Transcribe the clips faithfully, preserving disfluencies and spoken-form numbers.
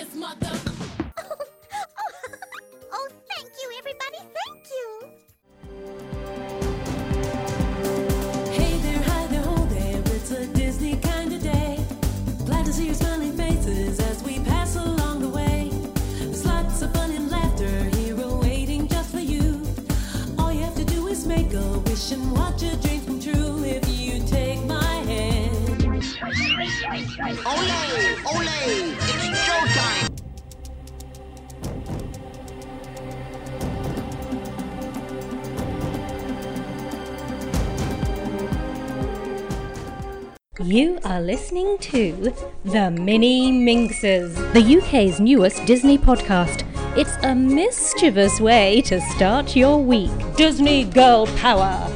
this mother. Oh, oh, oh, thank you, everybody. Thank you. Hey there, hi there, ho there. It's a Disney kind of day. Glad to see your smiling faces as we pass along the way. There's lots of fun and laughter here awaiting just for you. All you have to do is make a wish and watch your dreams come true if you take my hand. Ole! Ole! It's showtime! You are listening to The Mini Minxes, the U K's newest Disney podcast. It's a mischievous way to start your week. Disney Girl Power!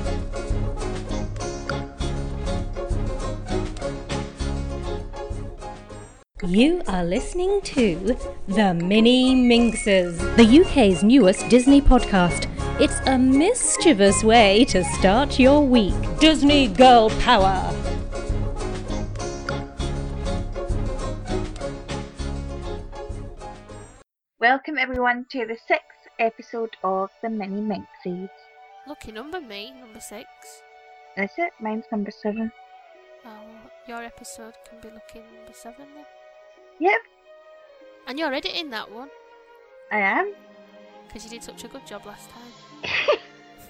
You are listening to The Mini Minxes, the U K's newest Disney podcast. It's a mischievous way to start your week. Disney Girl Power! Welcome everyone to the sixth episode of the Mini Minxies. Lucky number, me, number six. Is it? Mine's number seven. Oh, your episode can be lucky number seven then. Yep, And you're editing that one, I am. because you did such a good job last time.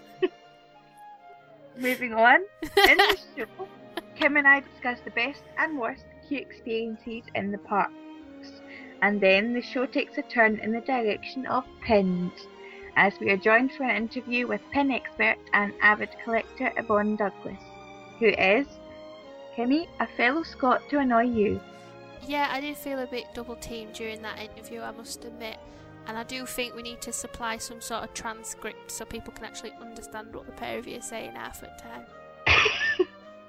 Moving on. In the show, Kim and I discuss the best and worst queue experiences in the parks. And then the show takes a turn in the direction of pins, as we are joined for an interview with pin expert and avid collector Yvonne Douglas, who is, Kimmy, a fellow Scot to annoy you. Yeah, I did feel a bit double teamed during that interview, I must admit. And I do think we need to supply some sort of transcript so people can actually understand what the pair of you are saying half the time.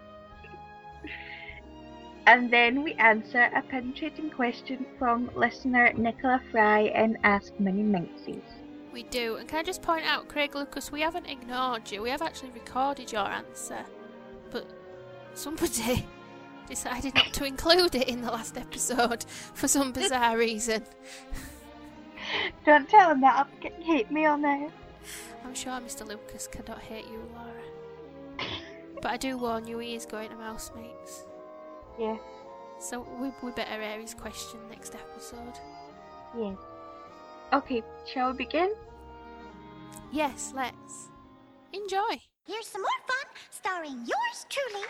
And then we answer a penetrating question from listener Nicola Fry in Ask Mini Minxies. We do. And can I just point out, Craig Lucas, we haven't ignored you. We have actually recorded your answer. But somebody decided not to include it in the last episode for some bizarre reason. Don't tell him that, I'll be getting hate mail now. I'm sure Mister Lucas cannot hate you, Laura. But I do warn you, he is going to Mousemates. Yeah, So we, we better air his question next episode. yeah. Okay, shall we begin? Yes, let's. Enjoy! Here's some more fun, starring yours truly.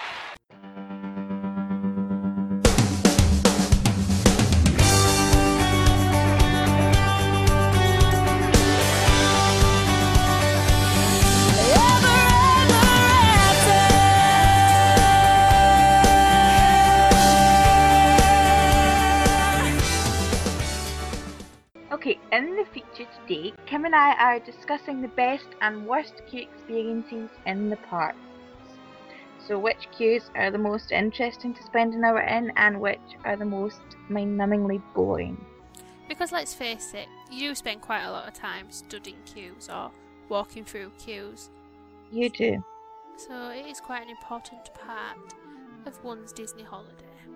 Okay, in the feature today, Kim and I are discussing the best and worst queue experiences in the parks. So which queues are the most interesting to spend an hour in and which are the most mind-numbingly boring? Because let's face it, you do spend quite a lot of time studying queues or walking through queues. You do. So it is quite an important part of one's Disney holiday.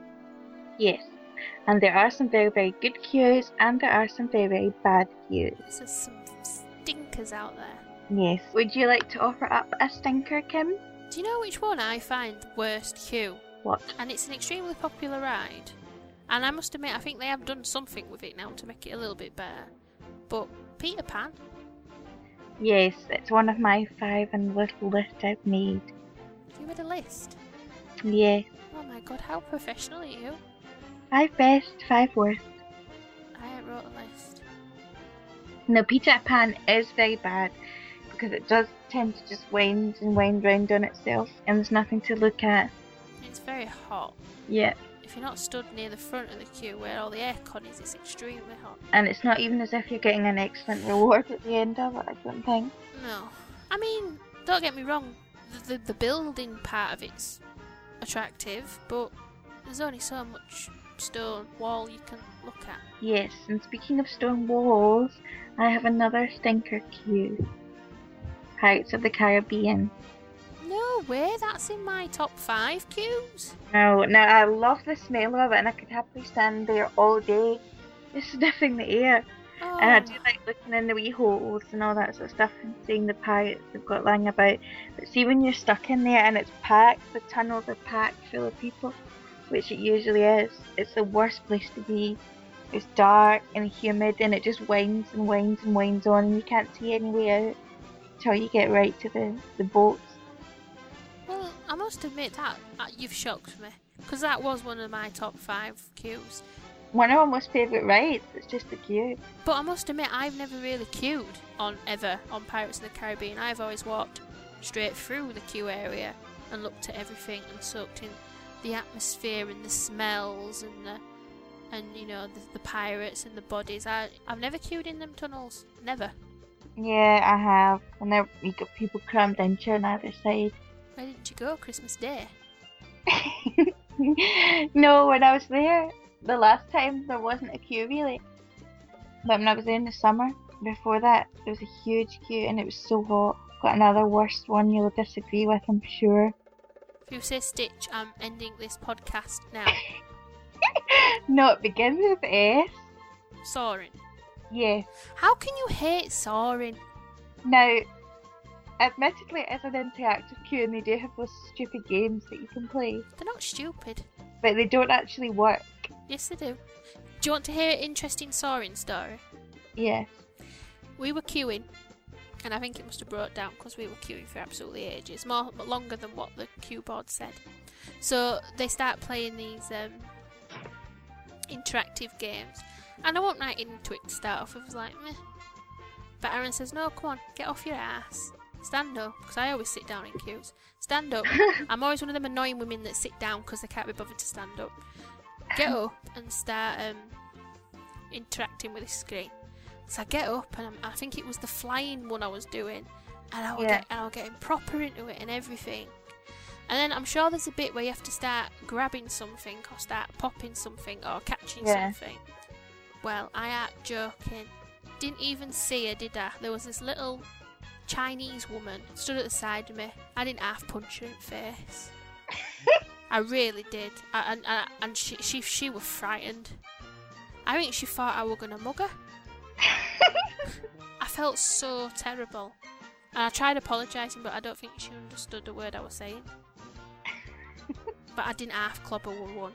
Yes. And there are some very, very good queues and there are some very, very bad queues. There's some stinkers out there. Yes. Would you like to offer up a stinker, Kim? Do you know which one I find the worst queue? What? And it's an extremely popular ride. And I must admit, I think they have done something with it now to make it a little bit better. But Peter Pan? Yes, it's one of my five and little list I've made. You made a list? Yeah. Oh my god, how professional are you? Five best, five worst. I ain't wrote a list. No, Peter Pan is very bad because it does tend to just wind and wind round on itself and there's nothing to look at. It's very hot. Yeah. If you're not stood near the front of the queue where all the aircon is, it's extremely hot. And it's not even as if you're getting an excellent reward at the end of it, I don't think. No. I mean, don't get me wrong, the, the, the building part of it's attractive, but there's only so much stone wall you can look at. Yes, and speaking of stone walls, I have another stinker queue. Pirates of the Caribbean. No way, that's in my top five queues. No, now I love the smell of it and I could happily stand there all day just sniffing the air. Oh. And I do like looking in the wee holes and all that sort of stuff and seeing the pirates they've got lying about. But see, when you're stuck in there and it's packed, the tunnels are packed full of people, which it usually is, it's the worst place to be. It's dark and humid and it just winds and winds and winds on and you can't see any way out until you get right to the, the boats. Well, I must admit that uh, you've shocked me. Because that was one of my top five queues. One of my most favourite rides, it's just the queue. But I must admit, I've never really queued on ever on Pirates of the Caribbean. I've always walked straight through the queue area and looked at everything and soaked in the atmosphere and the smells and the, and you know the, the pirates and the bodies. I I've never queued in them tunnels, never. Yeah, I have. And there you got people crammed into on either side. Where did you go? Christmas Day? No, when I was there, the last time there wasn't a queue really. But when I was there in the summer, before that, there was a huge queue and it was so hot. Got another worst one you'll disagree with, I'm sure. If you say Stitch, I'm ending this podcast now. No, it begins with S. Soaring. Yeah. How can you hate soaring? Now, admittedly, it's an interactive queue and they do have those stupid games that you can play. They're not stupid. But they don't actually work. Yes, they do. Do you want to hear an interesting soaring story? Yes. We were queuing, and I think it must have brought down because we were queuing for absolutely ages, more longer than what the queue board said. So they start playing these um, interactive games, and I went right into it to start off. I was like, meh. But Aaron says, no, come on, get off your ass. Stand up, because I always sit down in queues. Stand up. I'm always one of them annoying women that sit down because they can't be bothered to stand up. Get up and start um, interacting with the screen. So I get up and I'm, I think it was the flying one I was doing, and I was, Yeah. get, and I was getting proper into it and everything. And then I'm sure there's a bit where you have to start grabbing something or start popping something or catching Yeah. something. Well, I ain't joking. Didn't even see her, did I? There was this little Chinese woman stood at the side of me. I didn't half punch her in the face. I really did. I, and and, and she, she she was frightened. I think she thought I were going to mug her. I felt so terrible. And I tried apologising, but I don't think she understood a word I was saying. But I didn't half clobber one.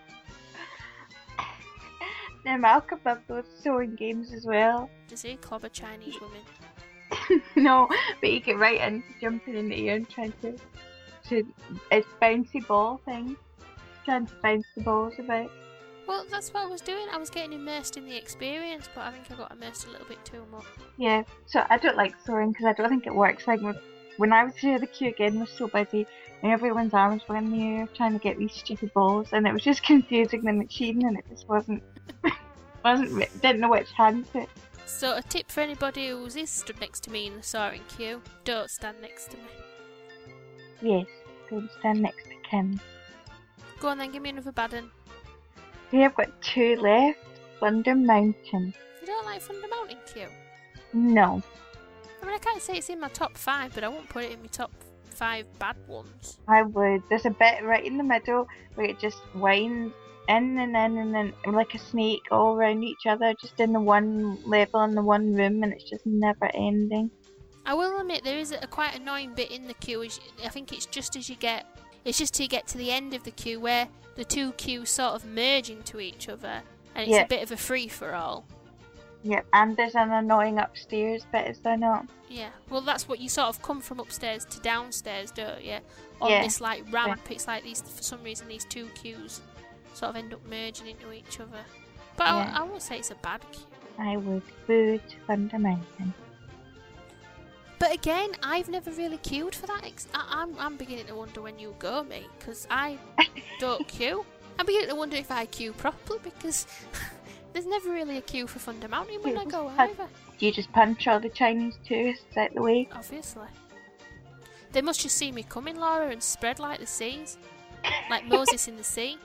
Now Malcolm loved those sewing games as well. Does he clobber Chinese women? No, but you get right into jumping in the air and trying to, to it's bouncy ball thing. Trying to bounce the balls about. Well, that's what I was doing. I was getting immersed in the experience, but I think I got immersed a little bit too much. Yeah, so I don't like soaring because I don't think it works. Like when I was here, the queue again was so busy and everyone's arms were in the air trying to get these stupid balls, and it was just confusing the machine, and it just wasn't, wasn't, didn't know which hand to. So a tip for anybody who is stood next to me in the soaring queue: don't stand next to me. Yes, go and stand next to Kim. Go on then, give me another bad one. We have got two left. Thunder Mountain. You don't like Thunder Mountain queue? No. I mean, I can't say it's in my top five, but I won't put it in my top five bad ones. I would. There's a bit right in the middle where it just winds in and in and then like a snake all around each other, just in the one level in the one room, and it's just never ending. I will admit there is a quite annoying bit in the queue. Is I think it's just as you get, it's just till you get to the end of the queue where the two queues sort of merge into each other, and it's Yeah. a bit of a free for all. Yeah, and there's an annoying upstairs bit, is there not? Yeah, well, that's what you sort of come from upstairs to downstairs, don't you? On Yeah. this like ramp, it's like these for some reason these two queues sort of end up merging into each other. But Yeah. I, I won't say it's a bad queue. I would boo to Thunder Mountain. But again, I've never really queued for that. Ex- I- I'm I'm beginning to wonder when you go, mate, because I don't queue. I'm beginning to wonder if I queue properly because there's never really a queue for Thunder Mountain when I go either. Do you just punch all the Chinese tourists out the way? Obviously. They must just see me coming, Laura, and spread like the seas. Like Moses in the sea.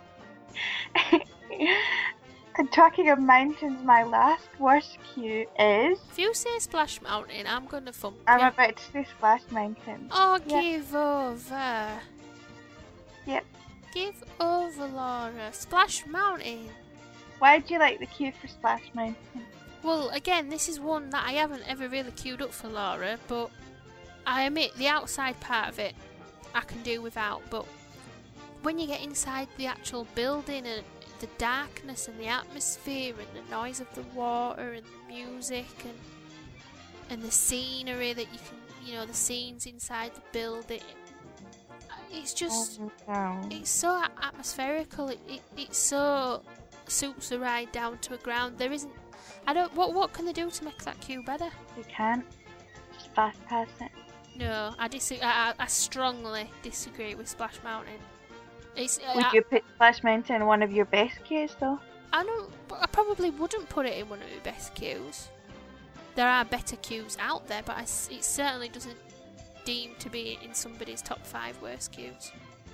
And talking of mountains, my last worst queue is... If you say Splash Mountain, I'm gonna thump I'm you. about to say Splash Mountain. Oh, Yeah. give over. Yep. Give over, Laura. Splash Mountain. Why do you like the queue for Splash Mountain? Well, again, this is one that I haven't ever really queued up for, Laura, but I admit the outside part of it I can do without, but when you get inside the actual building and the darkness and the atmosphere and the noise of the water and the music and and the scenery that you can, you know, the scenes inside the building, it's just, Oh, no. it's so atmospherical, it, it, it so suits the ride down to a ground. There isn't, I don't, what what can they do to make that queue better? You can't. Just fast pass it. No, I disagree. I, I I strongly disagree with Splash Mountain. It's, Would I, you put Splash Mountain in one of your best queues though? I don't. I probably wouldn't put it in one of my best queues. There are better queues out there, but I s it certainly doesn't deem to be in somebody's top five worst queues.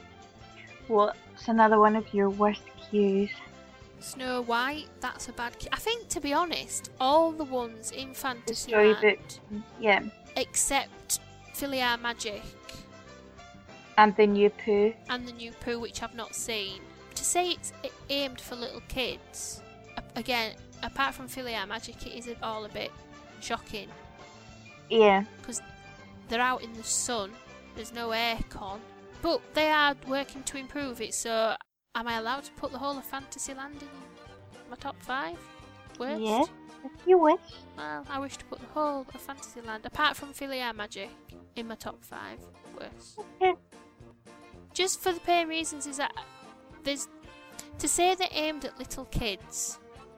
What's another one of your worst queues? Snow White, that's a bad queue. I think, to be honest, all the ones in The Fantasyland, storybook. Yeah. except Philly Magic And the new poo. and the new Pooh, which I've not seen. To say it's a- aimed for little kids, a- again, apart from Philly Magic, it is all a bit shocking Yeah. because they're out in the sun. There's no aircon, but they are working to improve it. So, am I allowed to put the whole of Fantasyland in my top five worst? Yeah. If you wish. Well, I wish to put the whole of Fantasyland, apart from Philly Magic, in my top five worst. Okay. Just for the plain reasons is that there's to say they're aimed at little kids,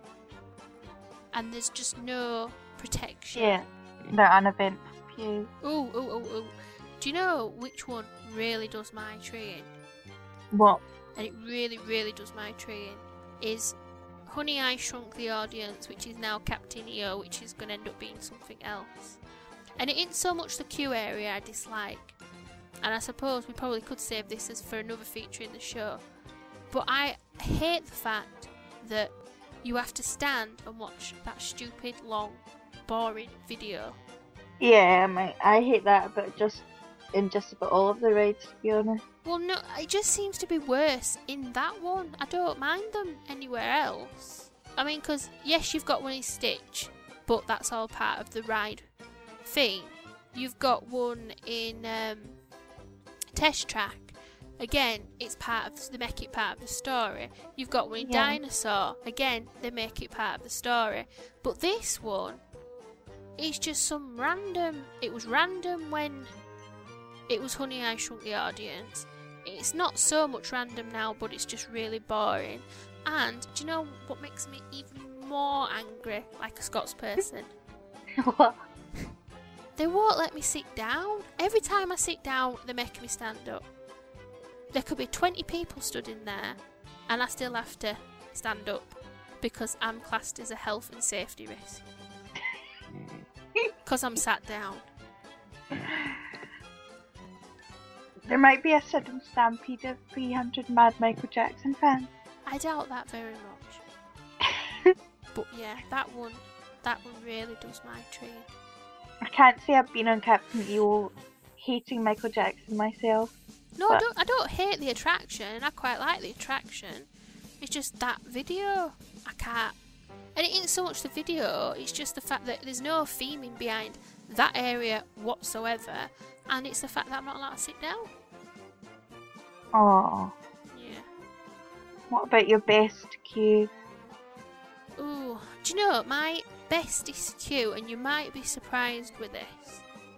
and there's just no protection. Yeah. They're uneventful queues. Ooh, ooh, ooh, ooh. Do you know which one really does my tree in? What? And it really, really does my tree in, is Honey, I Shrunk the Audience, which is now Captain E O, which is going to end up being something else. And it isn't so much the queue area I dislike, and I suppose we probably could save this as for another feature in the show, but I hate the fact that you have to stand and watch that stupid, long, boring video. Yeah, my, I hate that about just in just about all of the rides, to be honest. Well, no, it just seems to be worse in that one. I don't mind them anywhere else. I mean, because, yes, you've got one in Stitch, but that's all part of the ride theme. You've got one in um, Test Track. Again, it's part of, they make it part of the story. You've got one in Yeah. Dinosaur. Again, they make it part of the story. But this one, it's just some random, it was random when it was Honey, I Shrunk the Audience. It's not so much random now, but it's just really boring. And do you know what makes me even more angry, like a Scots person? What? They won't let me sit down. Every time I sit down, they make me stand up. There could be twenty people stood in there, and I still have to stand up because I'm classed as a health and safety risk. Because I'm sat down. There might be a sudden stampede of three hundred mad Michael Jackson fans. I doubt that very much. But yeah, that one, that one really does my tree. I can't say I've been on Captain E O hating Michael Jackson myself. No, I But- don't. I don't hate the attraction. I quite like the attraction. It's just that video. I can't. And it isn't so much the video. It's just the fact that there's no theming behind that area whatsoever, and it's the fact that I'm not allowed to sit down. Oh, Yeah. what about your best queue? Ooh. Do you know my bestest queue, and you might be surprised with this,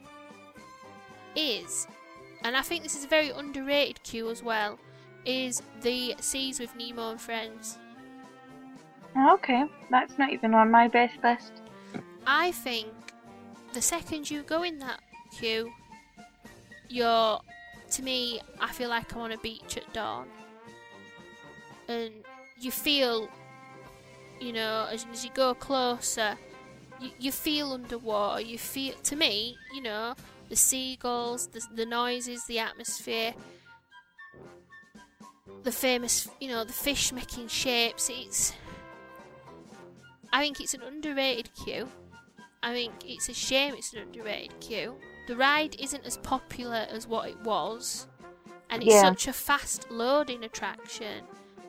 is, and I think this is a very underrated queue as well, is the Seas with Nemo and Friends. Okay, that's not even on my best list. I think the second you go in that queue, you're, to me, I feel like I'm on a beach at dawn. And you feel, you know, as, as you go closer, you, you feel underwater. You feel, to me, you know, the seagulls, the, the noises, the atmosphere, the famous, you know, the fish making shapes. It's, I think it's an underrated queue. I think it's a shame it's an underrated queue. The ride isn't as popular as what it was, and it's Yeah. such a fast loading attraction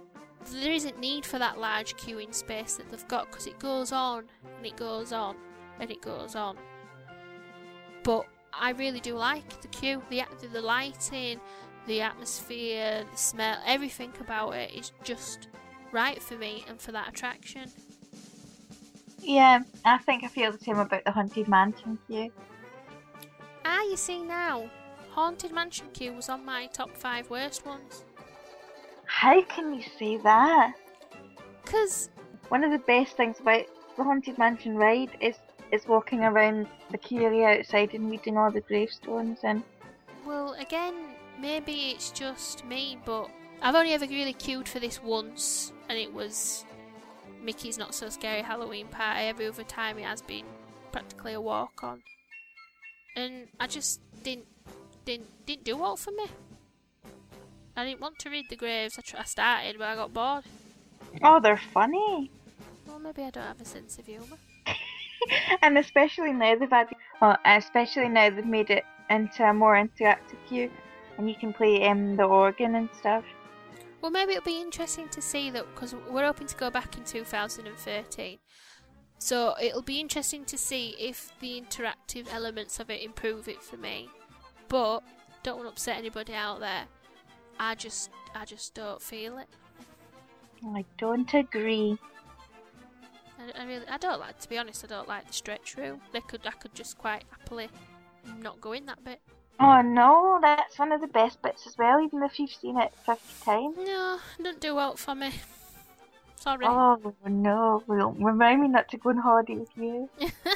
there isn't need for that large queuing space that they've got, because it goes on and it goes on and it goes on. But I really do like the queue, the the lighting, the atmosphere, the smell, everything about it is just right for me and for that attraction. Yeah, I think I feel the same about the Haunted Mansion queue. Ah, you see now, Haunted Mansion queue was on my top five worst ones. How can you say that? Because, One of the best things about the Haunted Mansion ride is is walking around the queue area outside and reading all the gravestones and well, again, maybe it's just me, but I've only ever really queued for this once, and it was Mickey's Not So Scary Halloween Party. Every other time it has been practically a walk on. And I just didn't didn't didn't do well for me. I didn't want to read the graves. I, tr- I started, but I got bored. oh, they're funny. Well, maybe I don't have a sense of humour. And especially now they've had, well, especially now they've made it into a more interactive queue, and you can play um the organ and stuff. Well, maybe it'll be interesting to see that, because we're hoping to go back in two thousand thirteen. So it'll be interesting to see if the interactive elements of it improve it for me. But don't want to upset anybody out there. I just, I just don't feel it. I don't agree. I, I really, I don't like. To be honest, I don't like the stretch room. They could, I could just quite happily not go in that bit. Oh no, that's one of the best bits as well, even if you've seen it fifty times. No, don't do well for me. Sorry. Oh no, well, remind me not to go on holiday with you.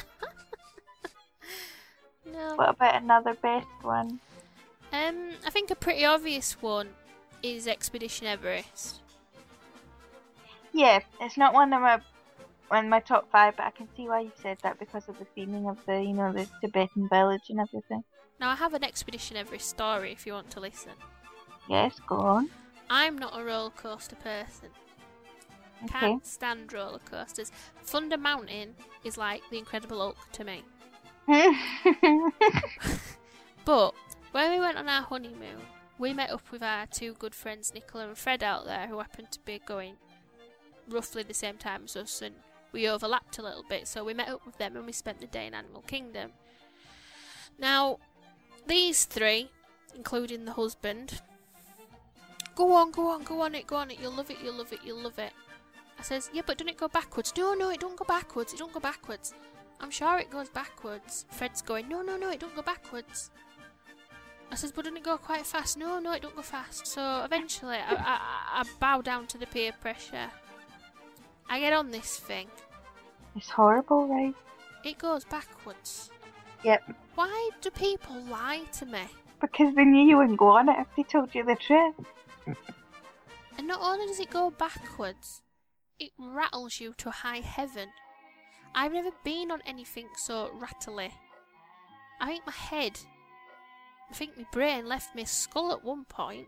No. What about another best one? Um, I think a pretty obvious one is Expedition Everest. Yeah, it's not one of my one of my top five, but I can see why you said that because of the theming of the, you know, the Tibetan village and everything. Now, I have an Expedition Everest story if you want to listen. Yes, go on. I'm not a roller coaster person. Okay. Can't stand roller coasters. Thunder Mountain is like the Incredible Hulk to me. But when we went on our honeymoon, we met up with our two good friends, Nicola and Fred, out there, who happened to be going roughly the same time as us, and we overlapped a little bit, so we met up with them and we spent the day in Animal Kingdom. Now, these three, including the husband, go on, go on, go on it, go on it, you'll love it, you'll love it, you'll love it. I says, yeah, but don't it go backwards? No, no, it don't go backwards, it don't go backwards. I'm sure it goes backwards. Fred's going, no, no, no, it don't go backwards. I says, but doesn't it go quite fast? No, no, it don't go fast. So eventually, I, I, I bow down to the peer pressure. I get on this thing. It's horrible, right? It goes backwards. Yep. Why do people lie to me? Because they knew you wouldn't go on it if they told you the truth. And not only does it go backwards, it rattles you to high heaven. I've never been on anything so rattly. I think my head, I think my brain left my skull at one point.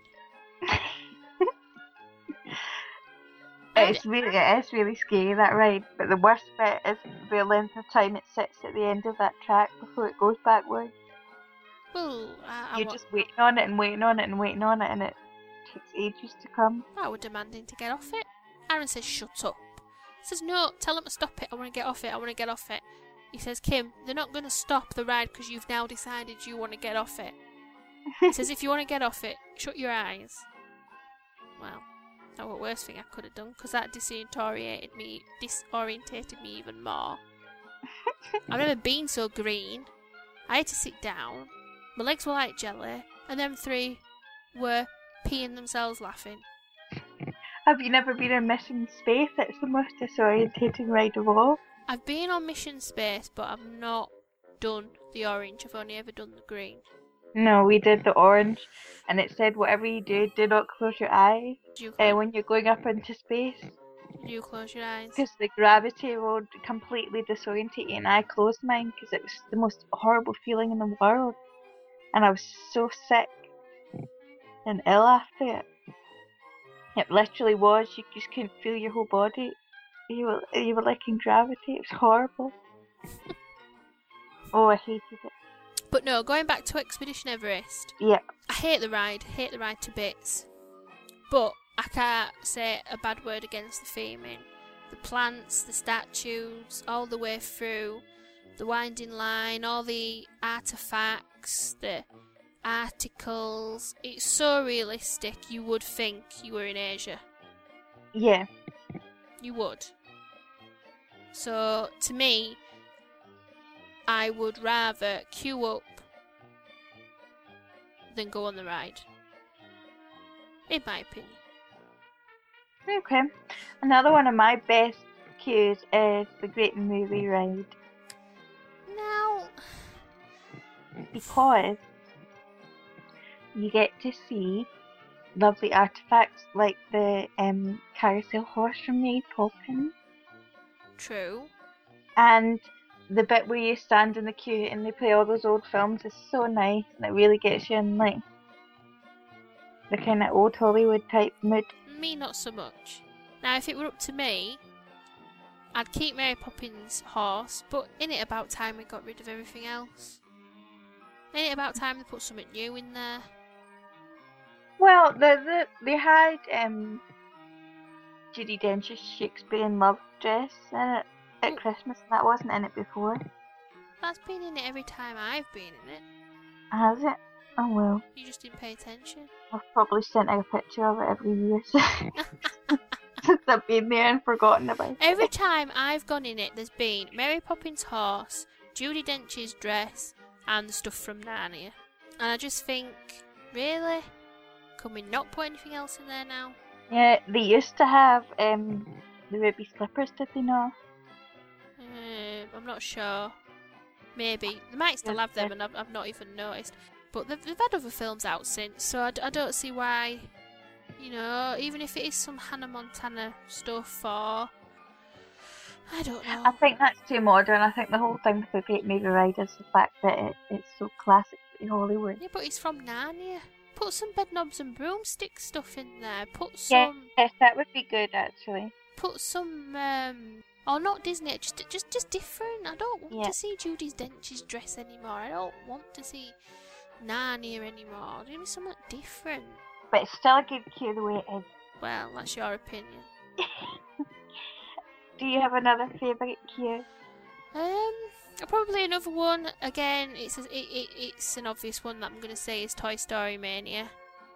It's really, it is really scary, that ride. But the worst bit is the length of time it sits at the end of that track before it goes backwards. Well, I, I, You're wa- just waiting on it and waiting on it and waiting on it, and it takes ages to come. I was demanding to get off it. Aaron says, shut up. He says, no, tell them to stop it. I want to get off it. I want to get off it. He says, Kim, they're not going to stop the ride because you've now decided you want to get off it. He says, if you want to get off it, shut your eyes. Well, that was the worst thing I could have done, because that disorientated me, disorientated me even more. I've never been so green. I had to sit down. My legs were like jelly, and them three were peeing themselves laughing. Have you never been in Mission Space? It's the most disorientating ride of all. I've been on Mission Space, but I've not done the orange. I've only ever done the green. No, we did the orange, and it said whatever you do, do not close your eyes Did you, uh, when you're going up into space, did you close your eyes? because the gravity will completely disorientate you. And I closed mine because it was the most horrible feeling in the world, and I was so sick and ill after it. It literally was. You just couldn't feel your whole body. You were you were like in gravity. It was horrible. Oh, I hated it. But no, going back to Expedition Everest, Yeah. I hate the ride, hate the ride to bits. But I can't say a bad word against the theming. The plants, the statues, all the way through, the winding line, all the artefacts, the articles. It's so realistic, you would think you were in Asia. Yeah. You would. So, to me, I would rather queue up than go on the ride. In my opinion. Okay. Another one of my best queues is the Great Movie Ride. Now, Because you get to see lovely artifacts like the um, carousel horse from Mary Poppins. true. And the bit where you stand in the queue and they play all those old films is so nice, and it really gets you in like the kind of old Hollywood type mood. Me, not so much. Now, if it were up to me, I'd keep Mary Poppins' horse, but in it about time we got rid of everything else. In it about time they put something new in there. Well, the, the they had um Judi Dench's Shakespearean love dress in it at Mm. Christmas, and that wasn't in it before. That's been in it every time I've been in it. Has it? Oh well. You just didn't pay attention. I've probably sent out a picture of it every year since I've been there and forgotten about it. Every time I've gone in it, there's been Mary Poppins' horse, Judi Dench's dress, and the stuff from Narnia. And I just think, really? Can we not put anything else in there now? Yeah, they used to have um the ruby slippers, did they not? Uh, I'm not sure. Maybe. They might still Yes, have them yes. and I've, I've not even noticed. But they've, they've had other films out since, so I, d- I don't see why, you know, even if it is some Hannah Montana stuff or... I don't know. I think that's too modern. I think the whole thing with the Great Movie Ride is the fact that it, it's so classically Hollywood. Yeah, but it's from Narnia. Put some Bedknobs and Broomsticks stuff in there. Put Yeah, some... yes, that would be good actually. Put some... Um, or not Disney, just just just different. I don't want Yeah. to see Judi Dench's dress anymore. I don't want to see Narnia anymore. Give me something different. But it's still a good queue the way it is. Well, that's your opinion. Do you have another favourite queue? Um, probably another one. Again, it's a, it, it it's an obvious one that I'm gonna say is Toy Story Mania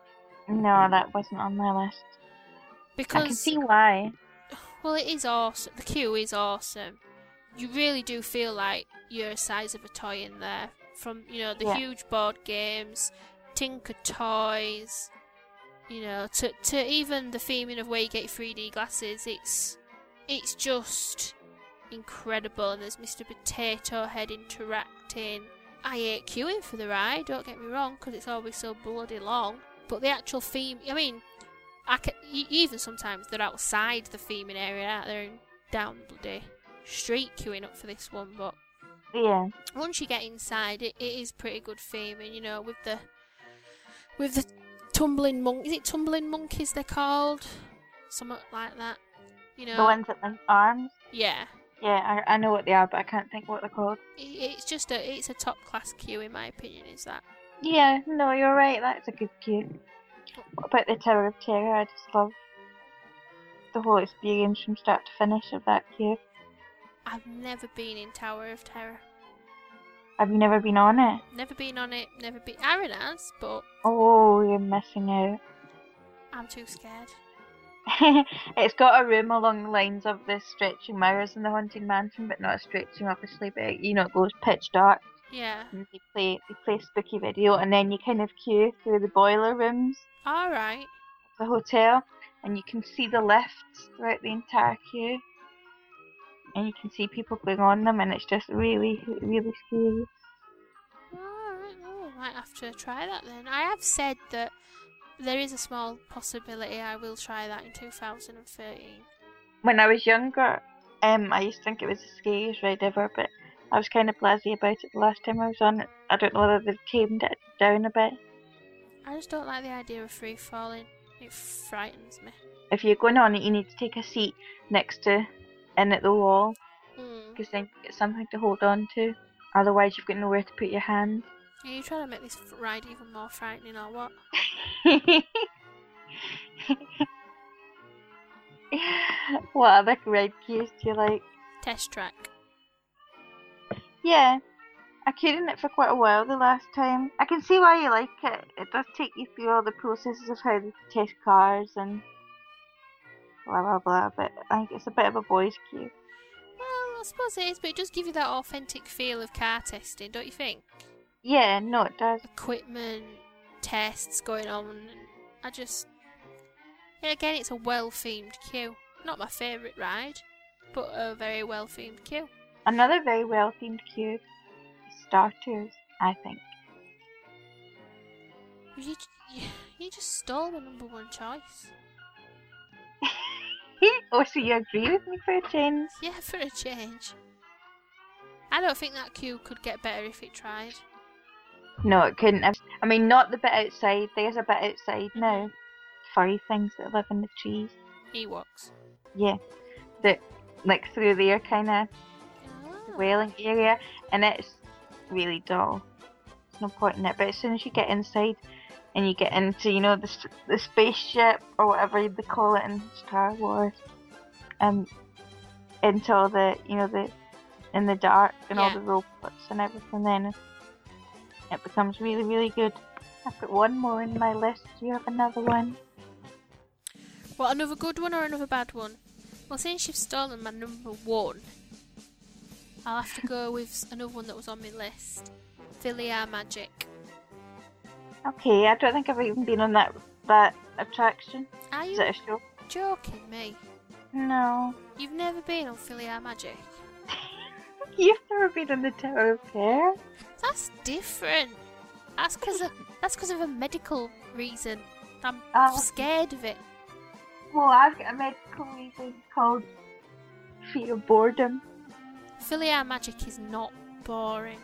No, that wasn't on my list. I can because see why. well, it is awesome. The queue is awesome. You really do feel like you're the size of a toy in there. From you know the Yeah. huge board games, Tinker Toys, you know, to to even the theming of where you get three D glasses. It's it's just incredible. And there's Mister Potato Head interacting. I hate queuing for the ride. Don't get me wrong, because it's always so bloody long. But the actual theme, I mean, I can, e- even sometimes they're outside the theming area, out there and down the bloody street queuing up for this one. But Yeah. once you get inside, it, it is pretty good theming. You know, with the with the tumbling monk. Is it tumbling monkeys they're called? Something like that. You know. The ones that link arms. Yeah. Yeah, I, I know what they are, but I can't think what they're called. It, it's just a it's a top class queue in my opinion. Is that? Yeah, no, you're right. That's a good queue. What about the Tower of Terror? I just love the whole experience from start to finish of that queue. I've never been in Tower of Terror. Have you never been on it? Never been on it. Never been. Aaron has, but Oh, you're missing out. I'm too scared. It's got a room along the lines of the stretching mirrors in the Haunted Mansion, but not stretching, obviously. But you know, it goes pitch dark. Yeah. And they play they play spooky video, and then you kind of queue through the boiler rooms, All right. the hotel, and you can see the lifts throughout the entire queue, and you can see people going on them, and it's just really, really scary. Alright, oh, I might have to try that then. I have said that there is a small possibility I will try that in two thousand thirteen. When I was younger, um, I used to think it was the scariest ride ever, but I was kind of blasé about it the last time I was on it. I don't know whether they've tamed it down a bit. I just don't like the idea of free falling. It frightens me. If you're going on it, you need to take a seat next to in at the wall, Hmm. because then you get something to hold on to. Otherwise, you've got nowhere to put your hand. Are you trying to make this f- ride even more frightening or what? What other red queues do you like? Test track. Yeah, I queued in it for quite a while the last time. I can see why you like it. It does take you through all the processes of how they test cars and blah blah blah, but I think it's a bit of a boys' queue. Well, I suppose it is, but it does give you that authentic feel of car testing, don't you think? Yeah, no, it does. Equipment, tests going on, and I just... Yeah, again, it's a well-themed queue. Not my favourite ride, but a very well-themed queue. Another very well themed queue is Star Tours, I think. You, you, you just stole my number one choice. Oh, so you agree with me for a change? Yeah, for a change. I don't think that queue could get better if it tried. No, it couldn't have. I mean, not the bit outside. There's a bit outside now. Furry things that live in the trees. Ewoks. Yeah. The, like, through there kind of Ah. whaling area. And it's really dull. There's no point in it. But as soon as you get inside and you get into, you know, the, s- the spaceship or whatever they call it in Star Wars. And into all the, you know, the in the dark and all Yeah. the robots and everything, then it becomes really, really good. I've got one more in my list. Do you have another one? What, another good one or another bad one? Well, since you've stolen my number one, I'll have to go with another one that was on my list. Philia Magic. Okay, I don't think I've even been on that that attraction. Are Is you it a show? joking me? No. You've never been on Philia Magic? You've never been on the Tower of Terror? That's different. That's because of, that's 'cause of a medical reason. I'm Oh. scared of it. Well, I've got a medical reason called fear of boredom. Philia Magic is not boring.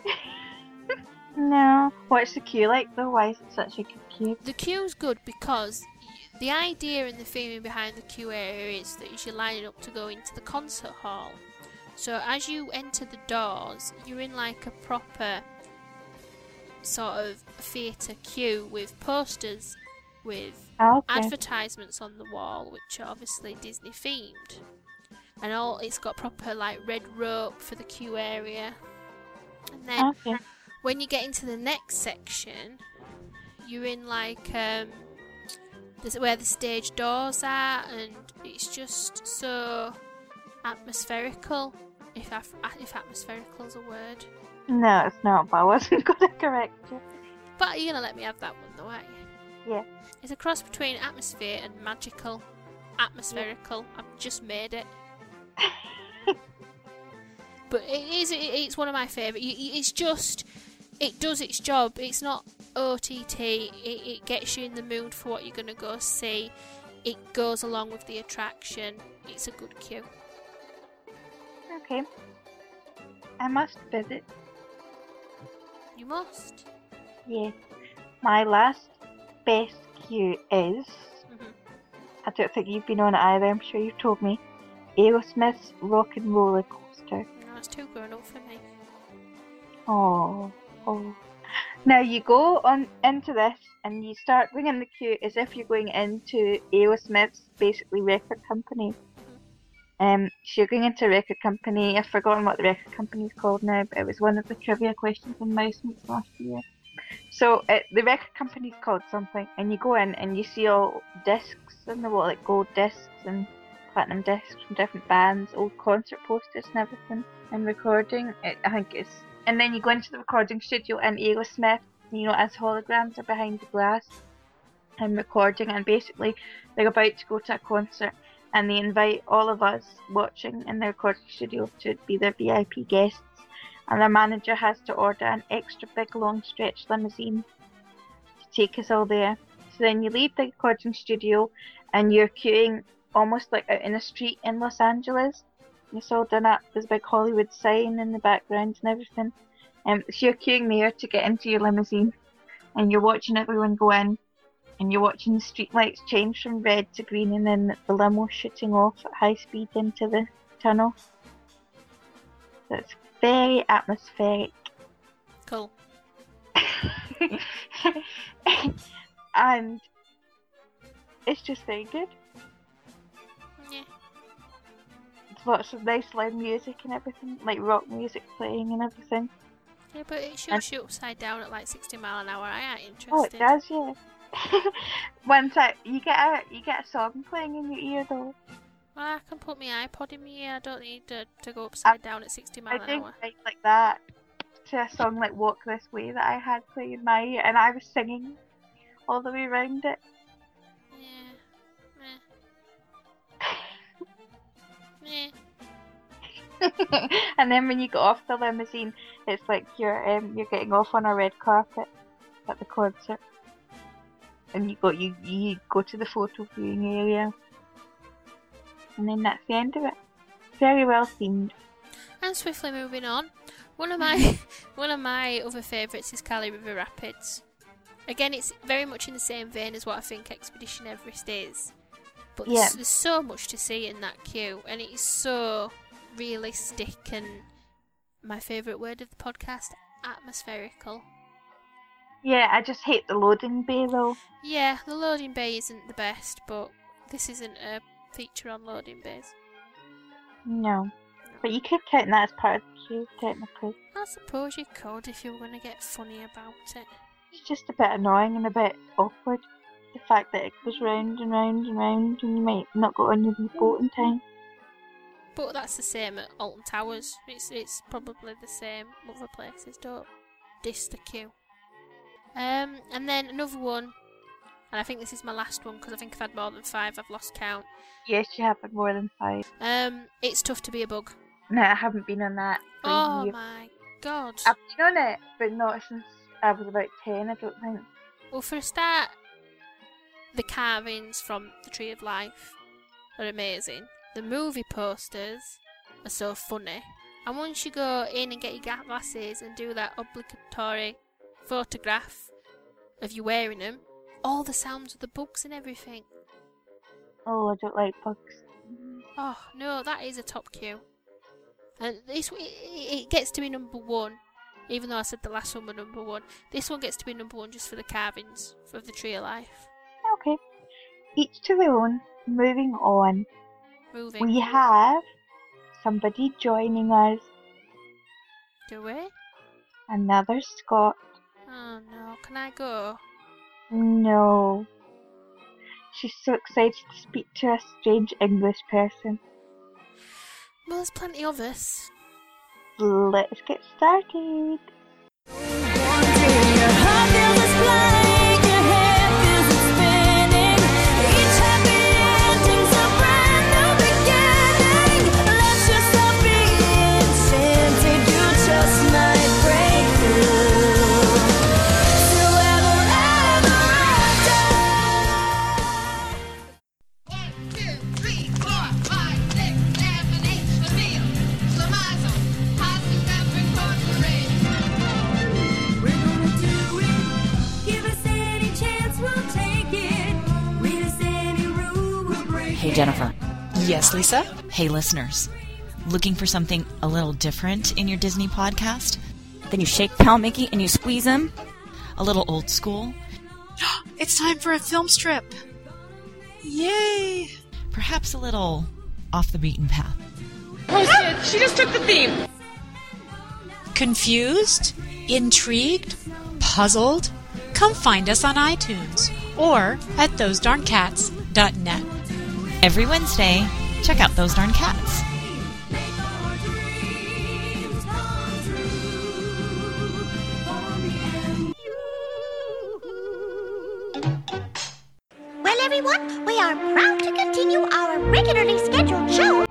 No. What's the queue like though? Why is it such a good queue? The queue's good because the idea and the theming behind the queue area is that you're lining up to go into the concert hall. So as you enter the doors, you're in like a proper sort of theatre queue with posters with Oh, okay. advertisements on the wall, which are obviously Disney themed, and all it's got proper like red rope for the queue area. And then Okay. when you get into the next section, you're in like um, this where the stage doors are, and it's just so atmospherical. If af- if atmospherical is a word, No, it's not, but I wasn't going to correct you. but you're gonna let me have that one, though, aren't you? Yeah. It's a cross between atmosphere and magical. Atmospherical. I've just made it. But it is. It, it's one of my favourite. You- you- It's just. It does its job. It's not O T T. It, it gets you in the mood for what you're gonna go see. It goes along with the attraction. It's a good queue. Okay. I must visit. You must. Yeah. My last best queue is. Mhm. I don't think you've been on it either. I'm sure you've told me. Aerosmith's Rock and Roller Coaster. No, it's too grown up for me. Oh, oh. Now you go on into this and you start going in the queue as if you're going into Aerosmith's basically record company. Um, so you're going into a record company. I've forgotten what the record company is called now, but it was one of the trivia questions in Mouse Meets last year. So it, the record company's called something, and you go in and you see all discs in the wall, like gold discs and platinum discs from different bands, old concert posters and everything, and recording. It, I think it's, and then you go into the recording studio and Aerosmith, you know, as holograms are behind the glass and recording, and basically they're about to go to a concert. And they invite all of us watching in the recording studio to be their V I P guests. And their manager has to order an extra big long stretch limousine to take us all there. So then you leave the recording studio and you're queuing almost like out in a street in Los Angeles. It's all done up. There's a big Hollywood sign in the background and everything. Um, so you're queuing there to get into your limousine. And you're watching everyone go in. And you're watching the street lights change from red to green, and then the limo shooting off at high speed into the tunnel. So it's very atmospheric. Cool. And it's just very good. lots of nice loud music and everything, like rock music playing and everything. Yeah, but it shows And- you upside down at like sixty mile an hour. I ain't interested. Oh, it does, yeah. One time you get a you get a song playing in your ear though. Well, I can put my iPod in my ear. I don't need to, to go upside down at sixty mile I an did hour. things like that to a song like "Walk This Way" that I had playing in my ear, and I was singing all the way around it. Yeah. Meh. And then when you get off the limousine, it's like you're um, you're getting off on a red carpet at the concert, and you go you you go to the photo viewing area, and then that's the end of it. Very well themed. And swiftly moving on, one of my one of my other favourites is Cali River Rapids. Again, it's very much in the same vein as what I think Expedition Everest is. But there's, Yeah. there's so much to see in that queue, and it is so realistic and, my favourite word of the podcast, atmospherical. Yeah, I just hate the loading bay though. Yeah, the loading bay isn't the best, but this isn't a feature on loading bays. No, but you could count that as part of the queue technically. I suppose you could if you were going to get funny about it. It's just a bit annoying and a bit awkward. The fact that it goes round and round and round, and you might not go on your wee boat in time. But that's the same at Alton Towers. It's it's probably the same other places. Don't diss the queue. Um, and then another one, and I think this is my last one because I think I've had more than five. I've lost count. Yes, you have had more than five. Um, it's tough to be a bug. No, I haven't been on that for Oh years. my god. I've been on it, but not since I was about ten, I don't think. Well, for a start, the carvings from the Tree of Life are amazing. The movie posters are so funny. And once you go in and get your glasses and do that obligatory photograph of you wearing them, all the sounds of the bugs and everything. Oh, I don't like bugs. Oh, no, that is a top queue. And this, it, it gets to be number one, even though I said the last one was number one. This one gets to be number one just for the carvings of the Tree of Life. Okay. Each to their own. Moving on. Moving. We have somebody joining us. Do we? Another Scot. Oh no, can I go? No. She's so excited to speak to a strange English person. Well, there's plenty of us. Let's get started. Hey, Jennifer. Yes, Lisa? Hey, listeners. Looking for something a little different in your Disney podcast? Then you shake Pal Mickey and you squeeze him. A little old school? It's time for a film strip. Yay! Perhaps a little off the beaten path. Posted. She just took the theme. Confused? Intrigued? Puzzled? Come find us on iTunes or at those darn cats dot net. Every Wednesday, check out Those Darn Cats. Well, everyone, we are proud to continue our regularly scheduled show.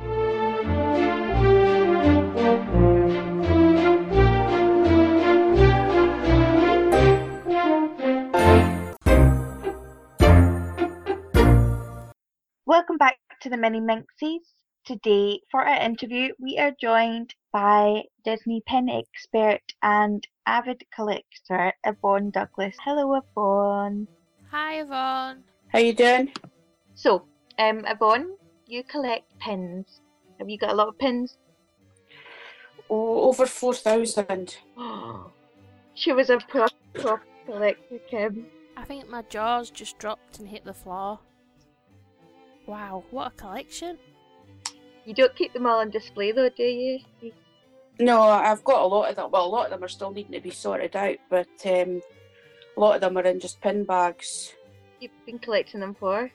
Welcome back to the Mini Minxies. Today, for our interview, we are joined by Disney pen expert and avid collector Yvonne Douglas. Hello, Yvonne. Hi, Yvonne. How you doing? So, um, Yvonne, you collect pins. Have you got a lot of pins? Oh, over four thousand. She was a prop prop collector, Kim. I think my jaws just dropped and hit the floor. Wow, what a collection. You don't keep them all on display though, do you? You- No, I've got a lot of them. Well, a lot of them are still needing to be sorted out, but um, a lot of them are in just pin bags. You've been collecting them for?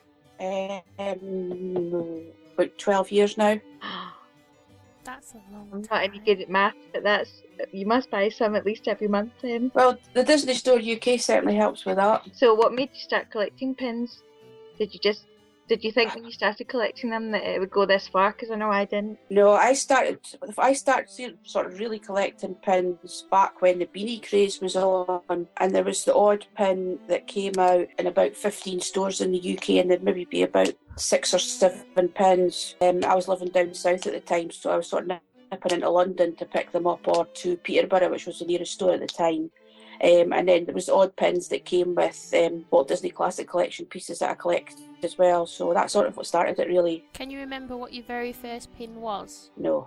Um, about twelve years now. That's a long I'm time. not any good at maths, but that's you must buy some at least every month then. Well, the Disney Store U K certainly helps with that. So what made you start collecting pins? Did you just did you think when you started collecting them that it would go this far? Because I know I didn't. No, I started. I started sort of really collecting pins back when the beanie craze was on, and there was the odd pin that came out in about fifteen stores in the U K, and there'd maybe be about six or seven pins. Um, I was living down south at the time, so I was sort of nipping into London to pick them up, or to Peterborough, which was the nearest store at the time. Um, and then there was odd pins that came with um, Walt Disney Classic Collection pieces that I collected as well. So that's sort of what started it, really. Can you remember what your very first pin was? No.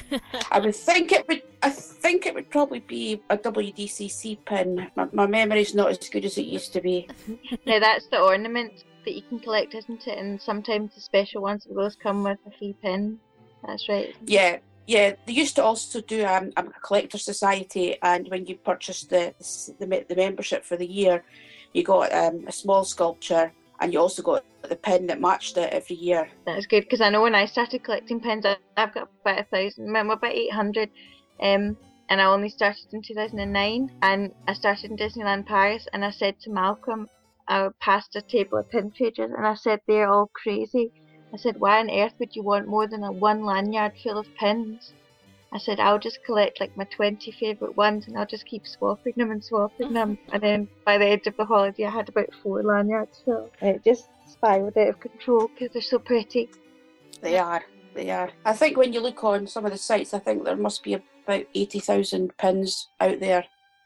I would think it would. I think it would probably be a W D C C pin. My, my memory's not as good as it used to be. Now that's the ornament that you can collect, isn't it? And sometimes the special ones of those come with a free pin. That's right. Yeah, yeah. They used to also do um, a collector society, and when you purchased the the, the membership for the year, you got um, a small sculpture, and you also got the pin that matched it every year. That's good, because I know when I started collecting pins, I- I've got about a thousand, I'm about eight hundred, um, and I only started in two thousand nine, and I started in Disneyland Paris, and I said to Malcolm, I passed a table of pin pages, and I said, they're all crazy. I said, why on earth would you want more than a one lanyard full of pins? I said, I'll just collect like my twenty favourite ones, and I'll just keep swapping them and swapping them. And then by the end of the holiday, I had about four lanyards full. And it just spiraled out of control because they're so pretty. They are. They are. I think when you look on some of the sites, I think there must be about eighty thousand pins out there.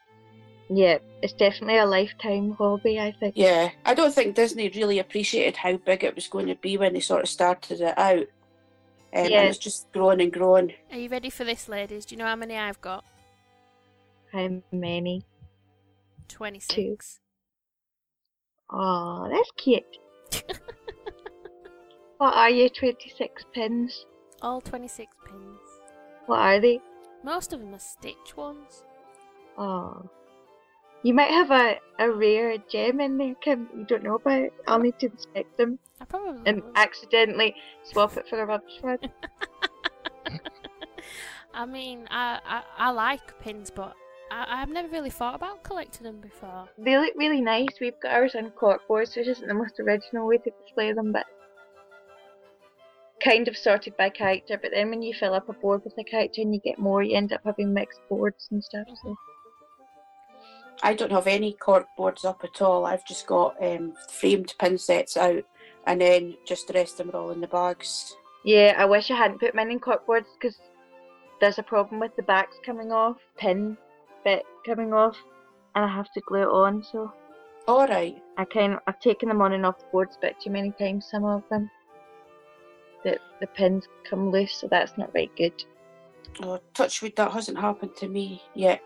Yeah, it's definitely a lifetime hobby, I think. Yeah, I don't think Disney really appreciated how big it was going to be when they sort of started it out. Um, Yeah. And it's just growing and growing. Are you ready for this, ladies? Do you know how many I've got? How many? twenty-six. Oh, that's cute. What are your twenty-six pins? All twenty-six pins. What are they? Most of them are stitch ones. Oh. You might have a, a rare gem in there, Kim, you don't know about. I'll need to inspect them I probably and will. accidentally swap it for a rubbish one. I mean, I, I, I like pins, but I, I've never really thought about collecting them before. They look really nice. We've got ours on corkboards, which isn't the most original way to display them, but kind of sorted by character. But then when you fill up a board with a character and you get more, you end up having mixed boards and stuff. So I don't have any cork boards up at all. I've just got um, framed pin sets out, and then just the rest of them are all in the bags. yeah, I wish I hadn't put mine in corkboards because there's a problem with the backs coming off, pin bit coming off, and I have to glue it on. So All right. I kind of I've taken them on and off the boards a bit too many times. Some of them, that the pins come loose, so that's not very good. Oh, touch wood, that hasn't happened to me yet.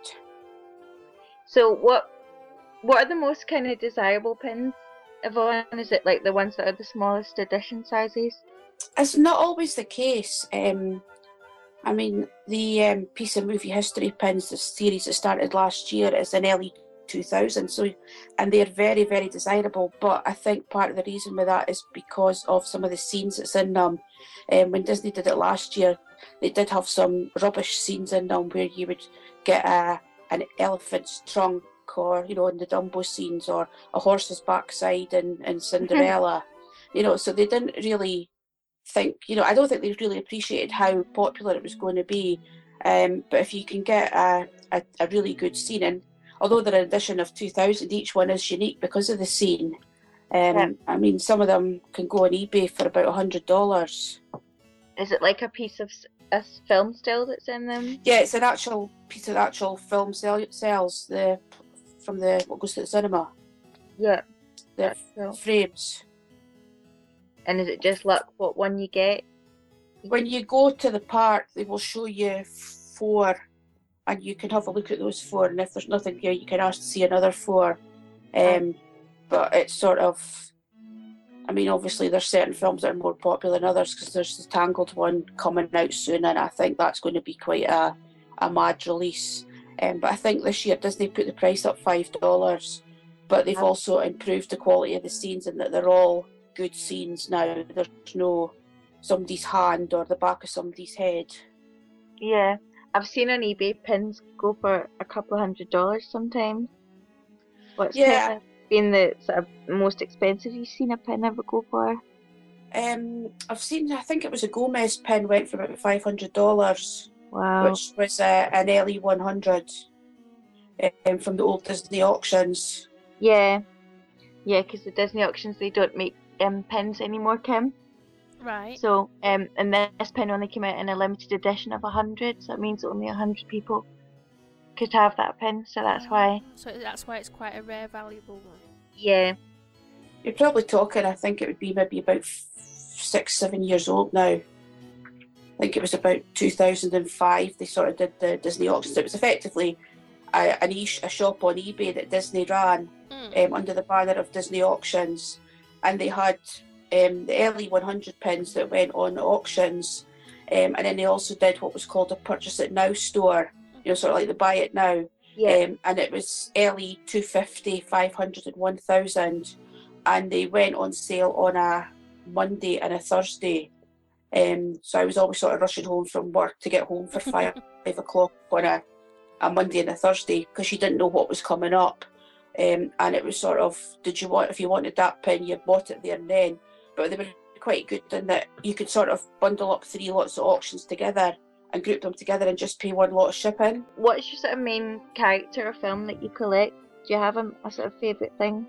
So what what are the most kind of desirable pins, Yvonne? Is it like the ones that are the smallest edition sizes? It's not always the case. Um, I mean, the um, piece of movie history pins, the series that started last year, is an L E two thousand, so and they're very, very desirable. But I think part of the reason with that is because of some of the scenes that's in them. Um, when Disney did it last year, they did have some rubbish scenes in them where you would get a an elephant's trunk, or you know, in the Dumbo scenes, or a horse's backside in, in Cinderella. You know, so they didn't really think, you know, I don't think they really appreciated how popular it was going to be. Um, but if you can get a, a, a really good scene, and although they're an edition of two thousand, each one is unique because of the scene. Um, Yeah. I mean, some of them can go on eBay for about a hundred dollars. Is it like a piece of s- a s- film still that's in them? Yeah, it's an actual piece of actual film sell, sells the from the what goes to the cinema. Yeah. The So, frames. and is it just luck what one you get? When you go to the park, they will show you four, and you can have a look at those four. And if there's nothing here, you can ask to see another four. Um, but it's sort of I mean, obviously there's certain films that are more popular than others because there's the Tangled one coming out soon, and I think that's going to be quite a, a mad release. Um, but I think this year Disney put the price up five dollars, but they've also improved the quality of the scenes in that they're all good scenes now. There's no somebody's hand or the back of somebody's head. Yeah, I've seen on eBay pins go for a couple of hundred dollars sometimes. What's Yeah. kind of been the sort of most expensive you've seen a pin ever go for? Um, I've seen, I think it was a Gomez pin went for about five hundred dollars, Wow. which was uh, an L E one hundred um, from the old Disney auctions. Yeah, yeah, because the Disney auctions, they don't make um, pins anymore, Kim. Right. So, um, and this pin only came out in a limited edition of one hundred, so it means only one hundred people could have that pin, so that's why. So that's why it's quite a rare, valuable one. Yeah. You're probably talking, I think it would be maybe about f- six, seven years old now. I think it was about two thousand five they sort of did the Disney auctions. It was effectively a, an e- a shop on eBay that Disney ran Mm. um, under the banner of Disney Auctions, and they had um, the L E one hundred pins that went on auctions, um, and then they also did what was called a Purchase It Now store, you know, sort of like the Buy It Now, Yeah. um, and it was L E two fifty, five hundred and one thousand, and they went on sale on a Monday and a Thursday. Um, so I was always sort of rushing home from work to get home for five, five o'clock on a, a Monday and a Thursday because you didn't know what was coming up. Um, and it was sort of, did you want, if you wanted that pin, you bought it there and then. But they were quite good in that you could sort of bundle up three lots of auctions together and group them together and just pay one lot of shipping. What's your sort of main character or film that you collect? Do you have a, a sort of favourite thing?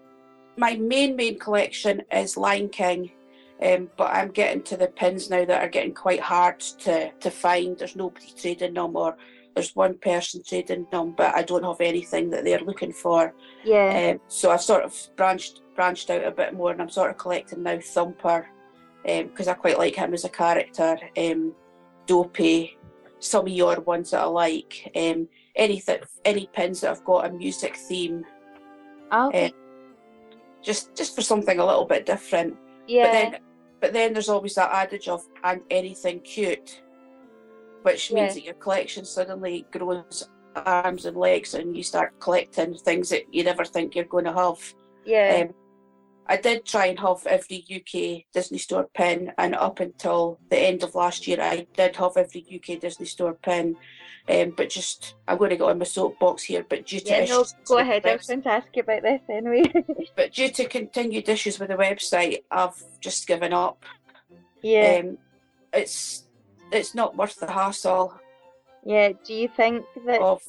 My main, main collection is Lion King. Um, but I'm getting to the pins now that are getting quite hard to, to find. There's nobody trading them, or there's one person trading them, but I don't have anything that they're looking for. Yeah. Um, so I've sort of branched branched out a bit more, and I'm sort of collecting now Thumper, because um, I quite like him as a character. Um, Dopey, some of your ones that I like. Um, anything, any pins that have got a music theme. Oh, okay. Um, just just for something a little bit different. Yeah. But then, but then there's always that adage of and anything cute, which means Yeah. that your collection suddenly grows arms and legs, and you start collecting things that you never think you're going to have. Yeah. Um, I did try and have every U K Disney Store pin, and up until the end of last year, I did have every U K Disney Store pin. Um, but just, I'm going to go on my soapbox here, but due to yeah, no, issues go with ahead. the I was going to ask you about this anyway. But due to continued issues with the website, I've just given up. Yeah. Um, it's it's not worth the hassle Yeah. Do you think that? of.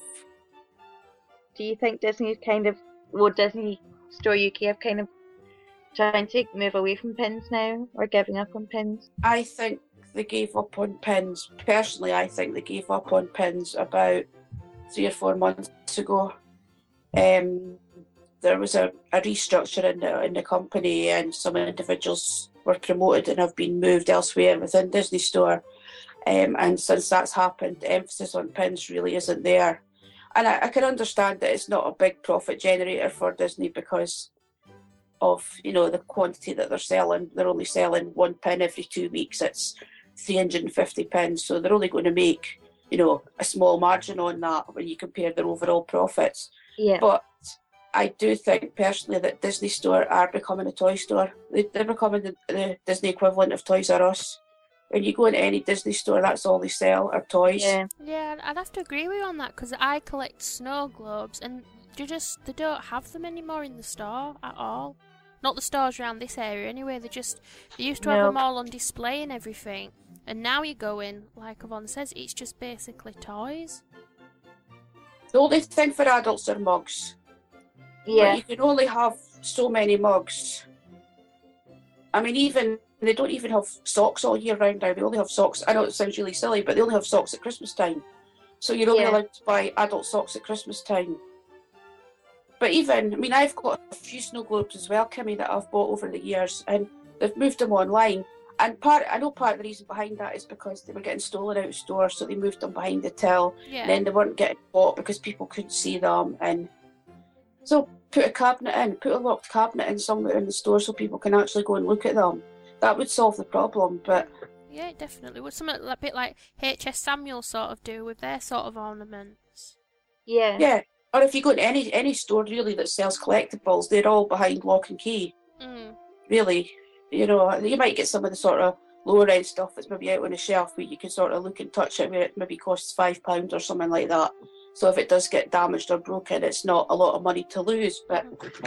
Do you think Disney's kind of, well, Disney Store U K have kind of trying to move away from pins now, or giving up on pins? I think they gave up on pins. Personally, I think they gave up on pins about three or four months ago. Um, there was a, a restructure in the in the company, and some individuals were promoted and have been moved elsewhere within Disney Store. Um, and since that's happened, the emphasis on pins really isn't there. And I, I can understand that it's not a big profit generator for Disney because of, you know, the quantity that they're selling. They're only selling one pin every two weeks. It's three hundred fifty pins, so they're only going to make, you know, a small margin on that when you compare their overall profits. Yeah. But I do think personally that Disney Store are becoming a toy store. They, they're becoming the, the Disney equivalent of Toys R Us. When you go into any Disney store, that's all they sell are toys. Yeah. Yeah, I'd have to agree with you on that because I collect snow globes and they just they don't have them anymore in the store at all. Not the stores around this area anyway. They just they used to have No. them all on display and everything, and now you go in, like Yvonne says, it's just basically toys. The only thing for adults are mugs. Yeah. But you can only have so many mugs. I mean, even they don't even have socks all year round now. They only have socks. I know it sounds really silly, but they only have socks at Christmas time. So you're only Yeah. allowed to buy adult socks at Christmas time. But even, I mean, I've got a few snow globes as well, Kimmy, that I've bought over the years, and they've moved them online. And part, I know part of the reason behind that is because they were getting stolen out of stores, so they moved them behind the till. Yeah. And then they weren't getting bought because people couldn't see them. And so put a cabinet in, put a locked cabinet in somewhere in the store so people can actually go and look at them. That would solve the problem, but... Yeah, it definitely would. Something a bit like H S Samuel sort of do with their sort of ornaments. Yeah. Yeah, or if you go to any any store, really, that sells collectibles, they're all behind lock and key. Mm. Really. You know, you might get some of the sort of lower end stuff that's maybe out on a shelf where you can sort of look and touch it where it maybe costs five pounds or something like that. So if it does get damaged or broken, it's not a lot of money to lose. But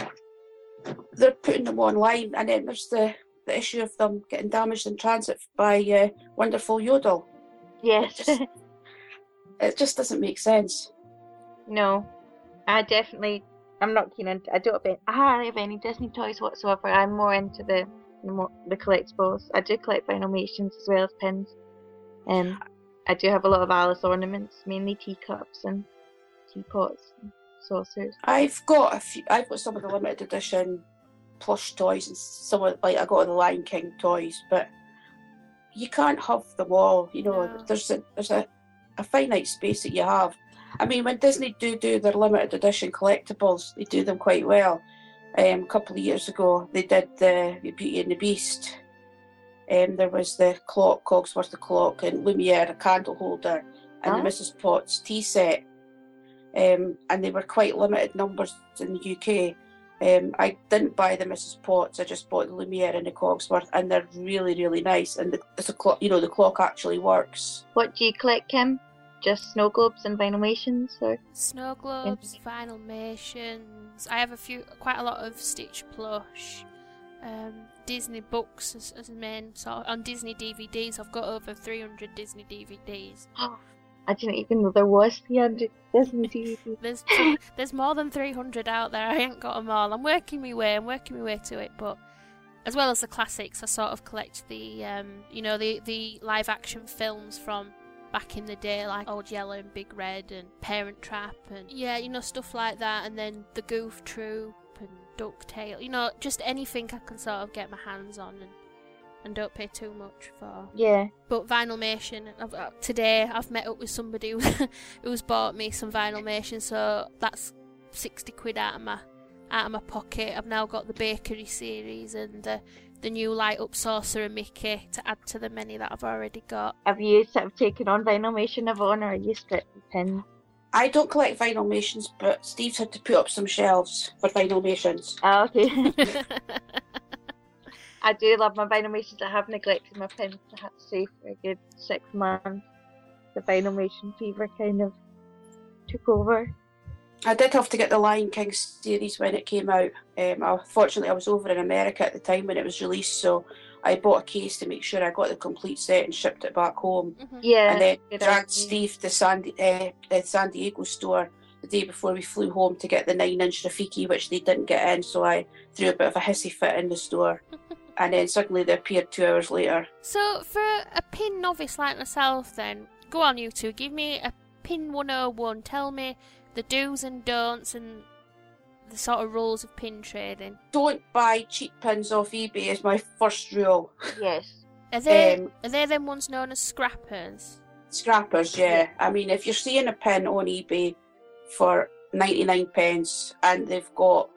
they're putting them online, and then there's the, the issue of them getting damaged in transit by uh, Wonderful Yodel. Yes. It just, it just doesn't make sense. No, I definitely, I'm not keen on, I don't have, I hardly have any Disney toys whatsoever. I'm more into the the, mo- the collectibles. I do collect Vinylmations as well as pins. Um, I do have a lot of Alice ornaments, mainly teacups and teapots and saucers. I've got a few, I've got some of the limited edition plush toys and some of, like, I got the Lion King toys, but you can't have them all. You know, No. there's a there's a, a finite space that you have. I mean, when Disney do do their limited edition collectibles, they do them quite well. Um, a couple of years ago, they did the Beauty and the Beast. Um, there was the clock, Cogsworth the clock, and Lumiere, a candle holder, and Huh? the Missus Potts tea set. Um, and they were quite limited numbers in the U K. Um, I didn't buy the Missus Potts. I just bought the Lumiere and the Cogsworth, and they're really, really nice. And the, it's a clock, you know, the clock actually works. What do you collect, Kim? Just snow globes and Vinylmations, or? Snow globes, Vinylmations. I have a few, quite a lot of Stitch plush. Um, Disney books as, as a main sort of, on Disney D V Ds. I've got over three hundred Disney D V Ds. I didn't even know there was three hundred Disney D V Ds. There's three, there's more than three hundred out there. I ain't got them all. I'm working my way. I'm working my way to it. But as well as the classics, I sort of collect the, um, you know, the the live action films from back in the day, like Old Yellow and Big Red and Parent Trap, and yeah, you know, stuff like that. And then the Goof Troop and DuckTales. You know, just anything I can sort of get my hands on and. and don't pay too much for. Yeah. But Vinylmation, I've, uh, today I've met up with somebody who, who's bought me some Vinylmation, so that's sixty quid out of my out of my pocket. I've now got the Bakery series and the the new light up Sorcerer Mickey to add to the many that I've already got. Have you sort of taken on Vinylmation, Yvonne, or are you strictly pins? I don't collect Vinylmations, but Steve's had to put up some shelves for Vinylmations. Oh, okay. I do love my Vinylmations. I have neglected my pins, I have to say, for a good six months. The Vinylmation fever kind of took over. I did have to get the Lion King series when it came out. Um, unfortunately, I was over in America at the time when it was released, so I bought a case to make sure I got the complete set and shipped it back home. Mm-hmm. Yeah. And then good dragged idea. Steve to San, uh, the San Diego store the day before we flew home to get the nine inch Rafiki, which they didn't get in, so I threw a bit of a hissy fit in the store. And then suddenly they appeared two hours later. So for a pin novice like myself then, go on you two, give me a pin one oh one, tell me the do's and don'ts and the sort of rules of pin trading. Don't buy cheap pins off eBay is my first rule. Yes. Are they, Um, are they them ones known as scrappers? Scrappers, yeah. I mean, if you're seeing a pin on eBay for ninety-nine pence and they've got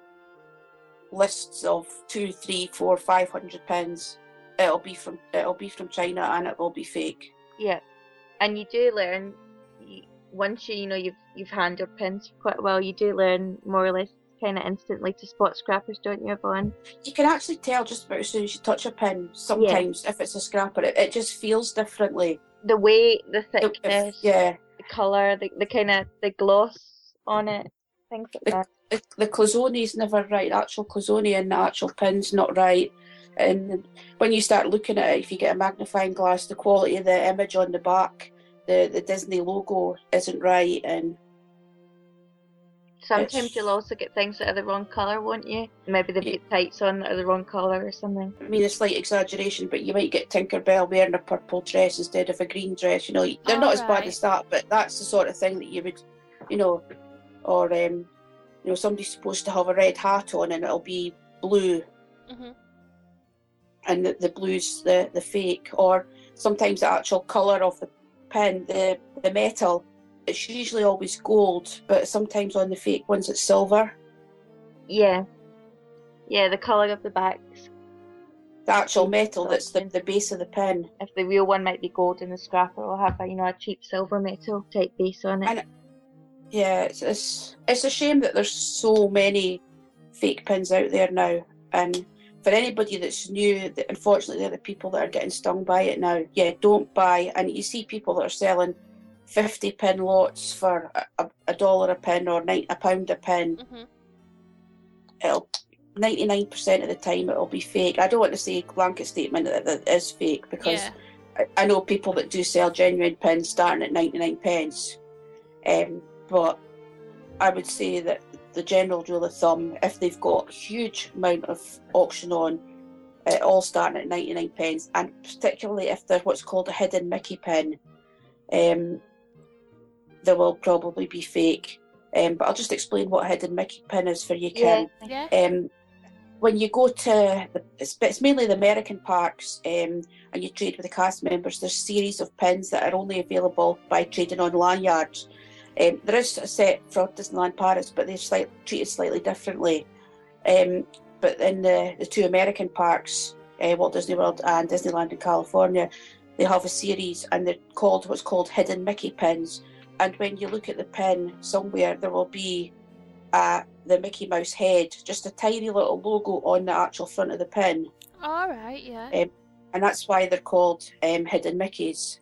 lists of two, three, four, five hundred pins, it'll be from it'll be from China and it will be fake. Yeah. And you do learn, you, once you, you know, you've, you've handled pins for quite a while, you do learn more or less kind of instantly to spot scrappers, don't you, Yvonne? You can actually tell just about as soon as you touch a pin, sometimes, if it's a scrapper. It, it just feels differently. The weight, the If- thickness, yeah. the colour, the, the kind of, the gloss on it, things like The, that. the, the Clozone's never right. The actual Clozone and the actual pin's not right. And when you start looking at it, if you get a magnifying glass, the quality of the image on the back, the, the Disney logo isn't right. And Sometimes it's- you'll also get things that are the wrong colour, won't you? Maybe they've got tights on that are the wrong colour or something. I mean, a slight exaggeration, but you might get Tinkerbell wearing a purple dress instead of a green dress. You know, they're not as bad Alright. as that, but that's the sort of thing that you would, you know, or um, you know, somebody's supposed to have a red hat on and it'll be blue, Mm-hmm. and the, the blue's the the fake. Or sometimes the actual colour of the pin, the the metal, it's usually always gold, but sometimes on the fake ones it's silver. Yeah. Yeah, the colour of the backs. The actual metal that's the, the base of the pin. If the real one might be gold and the scrapper will have a, you know, a cheap silver metal type base on it. And yeah, it's, it's it's a shame that there's so many fake pins out there now. And for anybody that's new, that unfortunately they're the people that are getting stung by it now. Yeah, don't buy. And you see people that are selling fifty pin lots for a, a, a dollar a pin or nine, a pound a pin. Mm-hmm. It'll ninety-nine percent of the time it'll be fake. I don't want to say blanket statement that it is fake, because Yeah. I, I know people that do sell genuine pins starting at ninety-nine pence. Um, but I would say that the general rule of thumb, if they've got a huge amount of auction on, uh, all starting at ninety-nine pence, and particularly if they're what's called a hidden Mickey pin, um, they will probably be fake. Um, but I'll just explain what a hidden Mickey pin is for you, Kim. Yeah. Um, when you go to, the, it's, it's mainly the American parks, um, and you trade with the cast members, there's a series of pins that are only available by trading on lanyards. Um, there is a set for Disneyland Paris, but they're slight, treated slightly differently. Um, but in the, the two American parks, uh, Walt Disney World and Disneyland in California, they have a series, and they're called what's called hidden Mickey pins. And when you look at the pin, somewhere there will be uh, the Mickey Mouse head, just a tiny little logo on the actual front of the pin. All right, yeah. Um, and that's why they're called um, hidden Mickeys.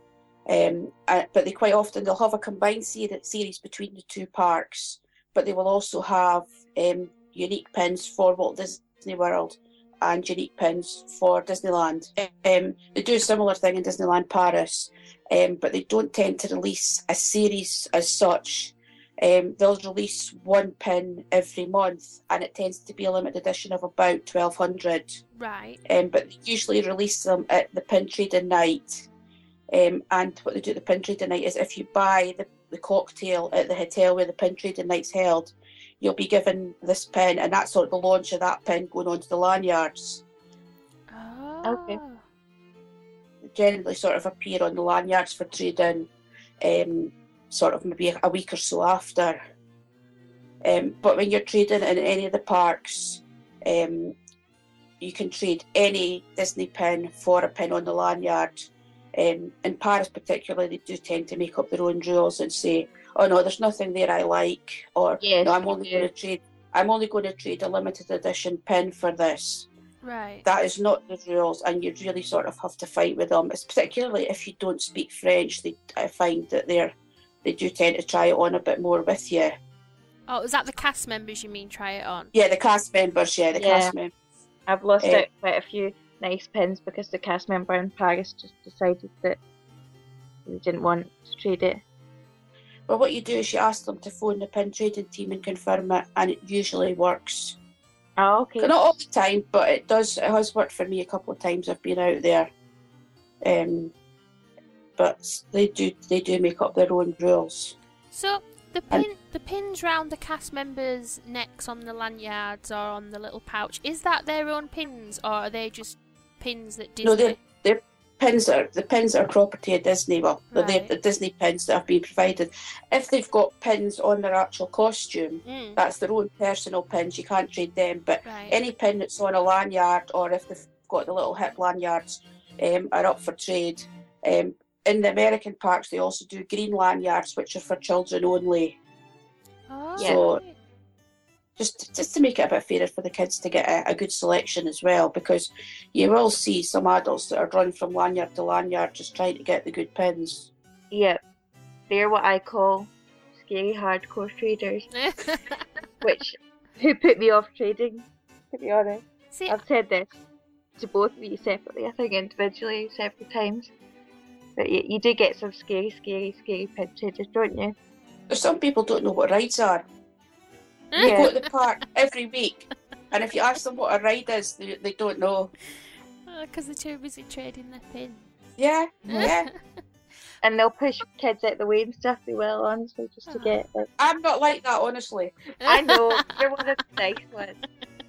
Um, uh, but they quite often, they'll have a combined ser- series between the two parks, but they will also have um, unique pins for Walt Disney World and unique pins for Disneyland. Um, they do a similar thing in Disneyland Paris, um, but they don't tend to release a series as such. Um, they'll release one pin every month, and it tends to be a limited edition of about twelve hundred. Right. Um, but they usually release them at the pin trading night. Um, and what they do at the pin trading night is, if you buy the, the cocktail at the hotel where the pin trading night's held, you'll be given this pin, and that's sort of the launch of that pin going onto the lanyards. Oh. Okay. They generally sort of appear on the lanyards for trading, um, sort of maybe a week or so after. Um, but when you're trading in any of the parks, um, you can trade any Disney pin for a pin on the lanyard. Um, in Paris particularly, they do tend to make up their own rules and say, oh no, there's nothing there I like, or Yes, no, I'm only yeah. going to trade I'm only going to trade a limited edition pin for this. Right. That is not the rules, and you really sort of have to fight with them. It's particularly if you don't speak French. They, I find that they're they do tend to try it on a bit more with you. Oh, is that the cast members you mean try it on? Yeah, the cast members. Yeah, the Yeah. cast members. I've lost Uh, out quite a few nice pins because the cast member in Paris just decided that they didn't want to trade it. Well, what you do is you ask them to phone the pin trading team and confirm it, and it usually works. Oh, okay. Not all the time, but it does. It has worked for me a couple of times. I've been out there, um, but they do they do make up their own rules. So the pin, the pins round the cast members' necks on the lanyards or on the little pouch, is that their own pins, or are they just pins that Disney? No, they're, they're pins are the pins are property of Disney. Well, they're Right. the Disney pins that have been provided. If they've got pins on their actual costume, Mm. that's their own personal pins. You can't trade them. But Right. any pin that's on a lanyard, or if they've got the little hip lanyards, um, are up for trade. Um, in the American parks, they also do green lanyards, which are for children only. Oh, So- right. Just, just to make it a bit fairer for the kids to get a, a good selection as well, because you will see some adults that are running from lanyard to lanyard just trying to get the good pins. Yep. They're what I call scary hardcore traders, which who put me off trading, to be honest. See, I've said this to both of you separately, I think individually several times. But you, you do get some scary, scary, scary pin traders, don't you? There's some people don't know what rides are. They Yeah. go to the park every week, and if you ask them what a ride is, they, they don't know. because they're too busy trading their pins. Yeah, yeah. And they'll push kids out the way and stuff, they will, honestly, just to get like, I'm not like that, honestly. I know, you're one of the nice ones.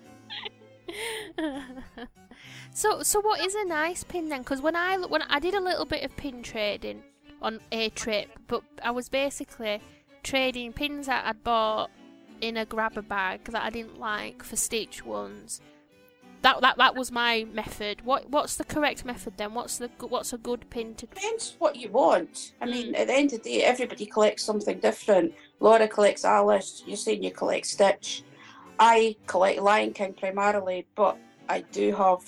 so, so what is a nice pin then? Because when I when I did a little bit of pin trading on a trip, but I was basically trading pins that I'd bought in a grabber bag that I didn't like for Stitch ones. That that that was my method. What what's the correct method then? What's the what's a good pin to? Depends what you want. I mean, at the end of the day, everybody collects something different. Laura collects Alice. You're saying you collect Stitch. I collect Lion King primarily, but I do have.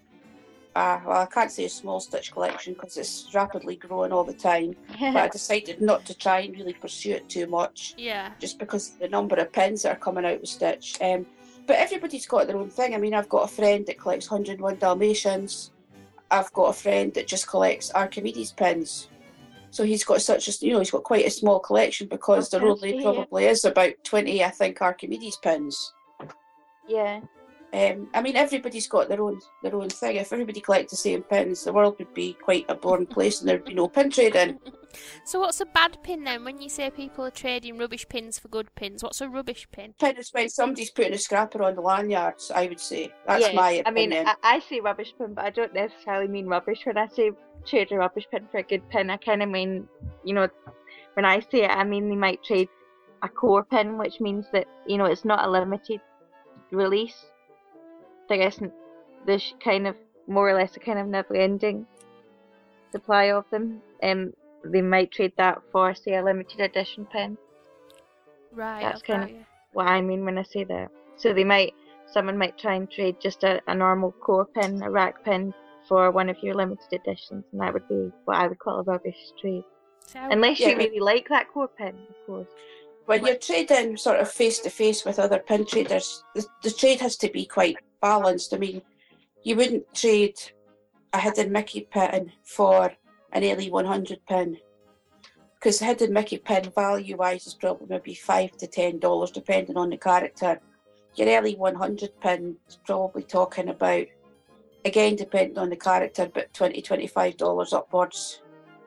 Uh, well, I can't say a small Stitch collection because it's rapidly growing all the time. But I decided not to try and really pursue it too much. Yeah. Just because of the number of pins that are coming out with Stitch. Um, but everybody's got their own thing. I mean, I've got a friend that collects one oh one Dalmatians. I've got a friend that just collects Archimedes pins. So he's got such a, you know, he's got quite a small collection because there only probably is about twenty, I think, Archimedes pins. Yeah. Um, I mean, everybody's got their own their own thing. If everybody collected the same pins, the world would be quite a boring place and there'd be no pin trading. So what's a bad pin then? When you say people are trading rubbish pins for good pins, what's a rubbish pin? Pin is when somebody's putting a scrapper on the lanyards, I would say. That's yeah, my I mean, opinion. I, I say rubbish pin, but I don't necessarily mean rubbish. When I say trade a rubbish pin for a good pin, I kind of mean, you know, when I say it, I mean they might trade a core pin, which means that, you know, it's not a limited release. There isn't this kind of, more or less, a kind of never-ending supply of them. Um, they might trade that for, say, a limited edition pin. Right. That's okay. kind of what I mean when I say that. So they might, someone might try and trade just a, a normal core pin, a rack pin, for one of your limited editions, and that would be what I would call a rubbish trade. So, Unless yeah, you really like that core pin, of course. When you're trading sort of face-to-face with other pin traders, the, the trade has to be quite balanced. I mean, you wouldn't trade a hidden Mickey pin for an L E one hundred pin, because the hidden Mickey pin value-wise is probably maybe five to ten dollars depending on the character. Your L E one hundred pin is probably talking about, again depending on the character, but twenty, twenty-five dollars upwards.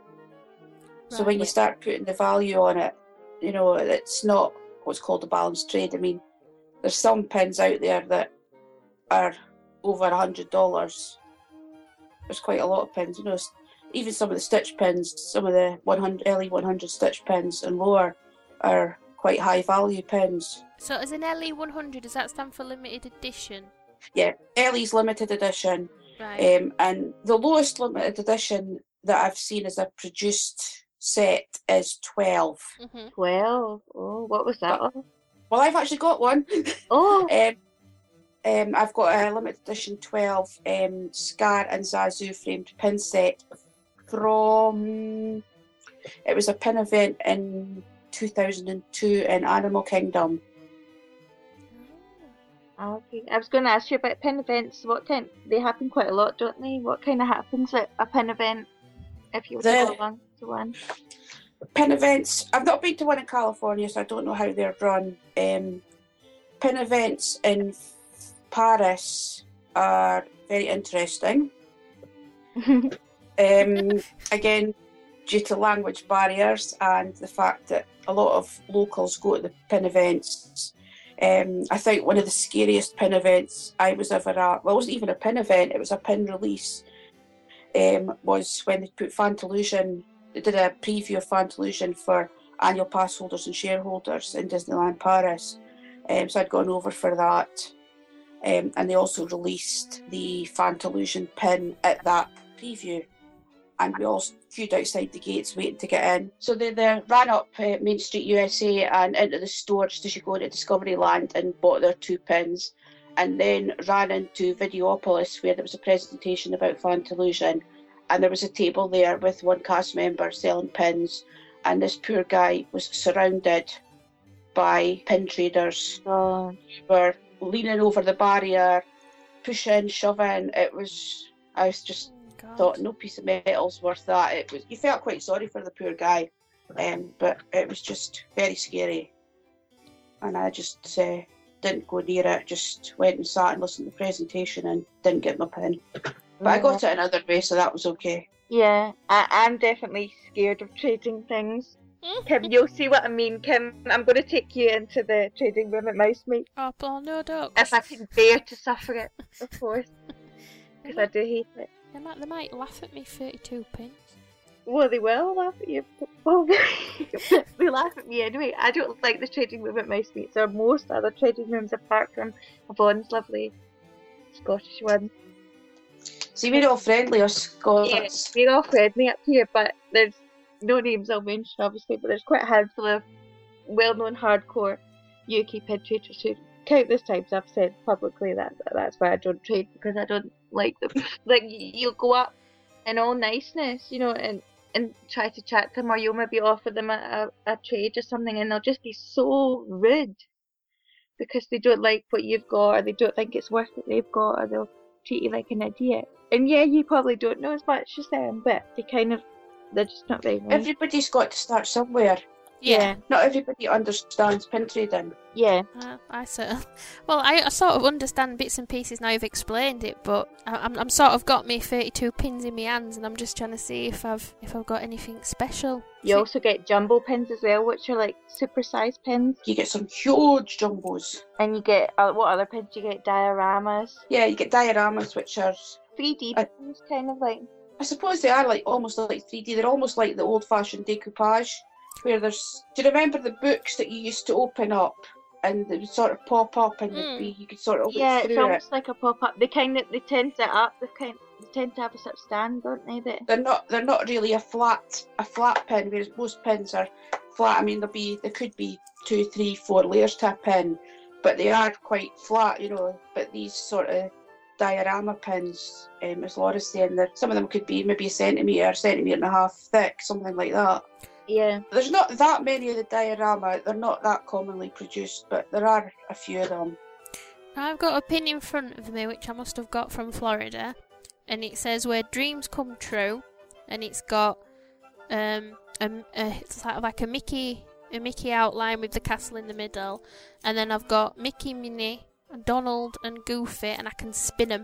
Right. So when you start putting the value on it, you know, it's not what's called a balanced trade. I mean, there's some pins out there that are over a hundred dollars. There's quite a lot of pins, you know. Even some of the Stitch pins, some of the one hundred L E one hundred Stitch pins and lower are quite high value pins. So, as an L E one hundred, does that stand for limited edition? Yeah, L E's limited edition. Right. Um, and the lowest limited edition that I've seen as a produced set is twelve. Mm-hmm. twelve? Oh, what was that on? Well, I've actually got one. Oh! um, um, I've got a limited edition twelve um, Scar and Zazu framed pin set from... It was a pin event in two thousand two in Animal Kingdom. Okay. I was going to ask you about pin events. What kind? They happen quite a lot, don't they? What kind of happens at a pin event if you were The- to go along to one? Pin events, I've not been to one in California, so I don't know how they're run. Um, pin events in Paris are very interesting. um, again, due to language barriers and the fact that a lot of locals go to the pin events. Um, I think one of the scariest pin events I was ever at, well, it wasn't even a pin event, it was a pin release, um, was when they put Fantalusion. They did a preview of Fantalusion for annual pass holders and shareholders in Disneyland Paris. Um, so I'd gone over for that. Um, and they also released the Fantalusion pin at that preview. And we all queued outside the gates waiting to get in. So they, they ran up uh, Main Street U S A and into the store just as you go into Discoveryland and bought their two pins. And then ran into Videopolis where there was a presentation about Fantalusion. And there was a table there with one cast member selling pins, and this poor guy was surrounded by pin traders Oh. who were leaning over the barrier, pushing, shoving. It was, I was just God. thought no piece of metal's worth that. It was, you felt quite sorry for the poor guy, um, but it was just very scary. And I just uh, didn't go near it, just went and sat and listened to the presentation and didn't get my pin. But I got it another way, so that was okay. Yeah, I, I'm definitely scared of trading things. Kim, you'll see what I mean, Kim. I'm going to take you into the trading room at Mousemeat. Oh, well, no, don't. If I can bear to suffer it, of course. Because I do hate it. They might, they might laugh at me, thirty-two pins. Well, they will laugh at you. Well, they laugh at me anyway. I don't like the trading room at Mouse Meets or most other trading rooms apart from Yvonne's lovely Scottish one. See, we're all friendly, us Scots. Yeah, we're all friendly up here, but there's no names I'll mention, obviously, but there's quite a handful of well-known hardcore U K pin traders who countless times I've said publicly that that's why I don't trade, because I don't like them. Like, you'll go up in all niceness, you know, and and try to chat to them, or you'll maybe offer them a, a, a trade or something, and they'll just be so rude because they don't like what you've got, or they don't think it's worth what they've got, or they'll treat you like an idiot. And yeah, you probably don't know as much as them, but they kind of, they're just not very nice. Everybody's got to start somewhere. Yeah. Not everybody understands pin trading. Yeah. Uh, I sort of, well, I, I sort of understand bits and pieces now you've explained it, but I, I'm I'm sort of got me thirty-two pins in my hands, and I'm just trying to see if I've if I've got anything special. You also get jumbo pins as well, which are like super sized pins. You get some huge jumbos. And you get, uh, what other pins? You get dioramas. Yeah, you get dioramas, which are three D uh, pins, kind of like. I suppose they are like almost like three D. They're almost like the old-fashioned decoupage, where there's. Do you remember the books that you used to open up and they would sort of pop up and Mm. be, you could sort of look Yeah, through it's almost it. like a pop up. They kind of they tend to up. They kind they tend to have a sort of stand, don't they? That They're not. They're not really a flat a flat pin, whereas most pins are flat. I mean, there'll be there could be two, three, four layers to a pin, but they are quite flat, you know. But these sort of diorama pins, um, as Laura's saying, that some of them could be maybe a centimetre, centimetre and a half thick, something like that. yeah. There's not that many of the diorama. They're not that commonly produced, but there are a few of them. I've got a pin in front of me which I must have got from Florida, and it says "Where Dreams Come True," and it's got um a, a it's sort of like a Mickey a Mickey outline with the castle in the middle, and then I've got Mickey, Minnie, Donald, and Goofy, and I can spin them.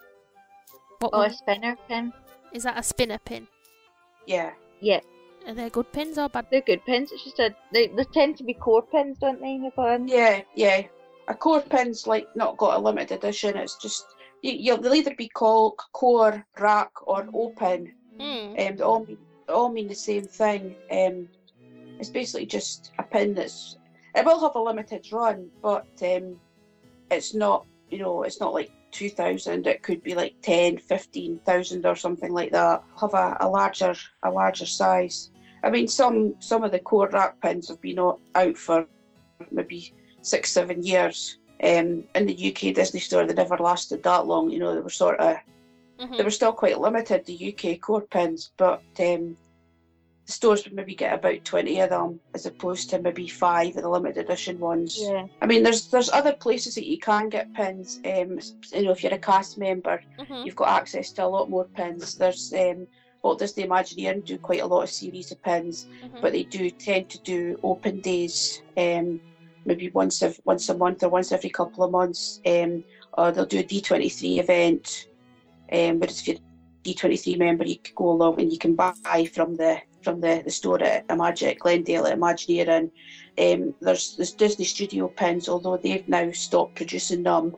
What Oh, a one- spinner pin. is that? A spinner pin? Yeah. Yeah, Are they good pins or bad? they're good pins. It's just a they they tend to be core pins, don't they? Yvonne? Yeah, yeah. A core pin's like not got a limited edition. It's just you, you'll they'll either be called core, rack, or open. Mm. Um, they all mean they all mean the same thing. Um, it's basically just a pin that's it will have a limited run, but um, it's not you know it's not like two thousand. It could be like ten, fifteen thousand or something like that. Have a, a larger a larger size. I mean, some some of the core rack pins have been out out for maybe six, seven years. Um, in the U K Disney store, they never lasted that long. You know, they were sort of Mhm. they were still quite limited, the U K core pins, but um, the stores would maybe get about twenty of them as opposed to maybe five of the limited edition ones. Yeah. I mean, there's there's other places that you can get pins. Um, you know, if you're a cast member, Mhm. you've got access to a lot more pins. There's um, Walt Disney Imagineering do quite a lot of series of pins, Mhm. but they do tend to do open days, um, maybe once a, once a month or once every couple of months. Um, or they'll do a D twenty-three event. Um, whereas if you're a D twenty-three member, you can go along and you can buy from the from the, the store at Imagi- Glendale at Imagineering. Um, there's there's Disney Studio pins, although they've now stopped producing them.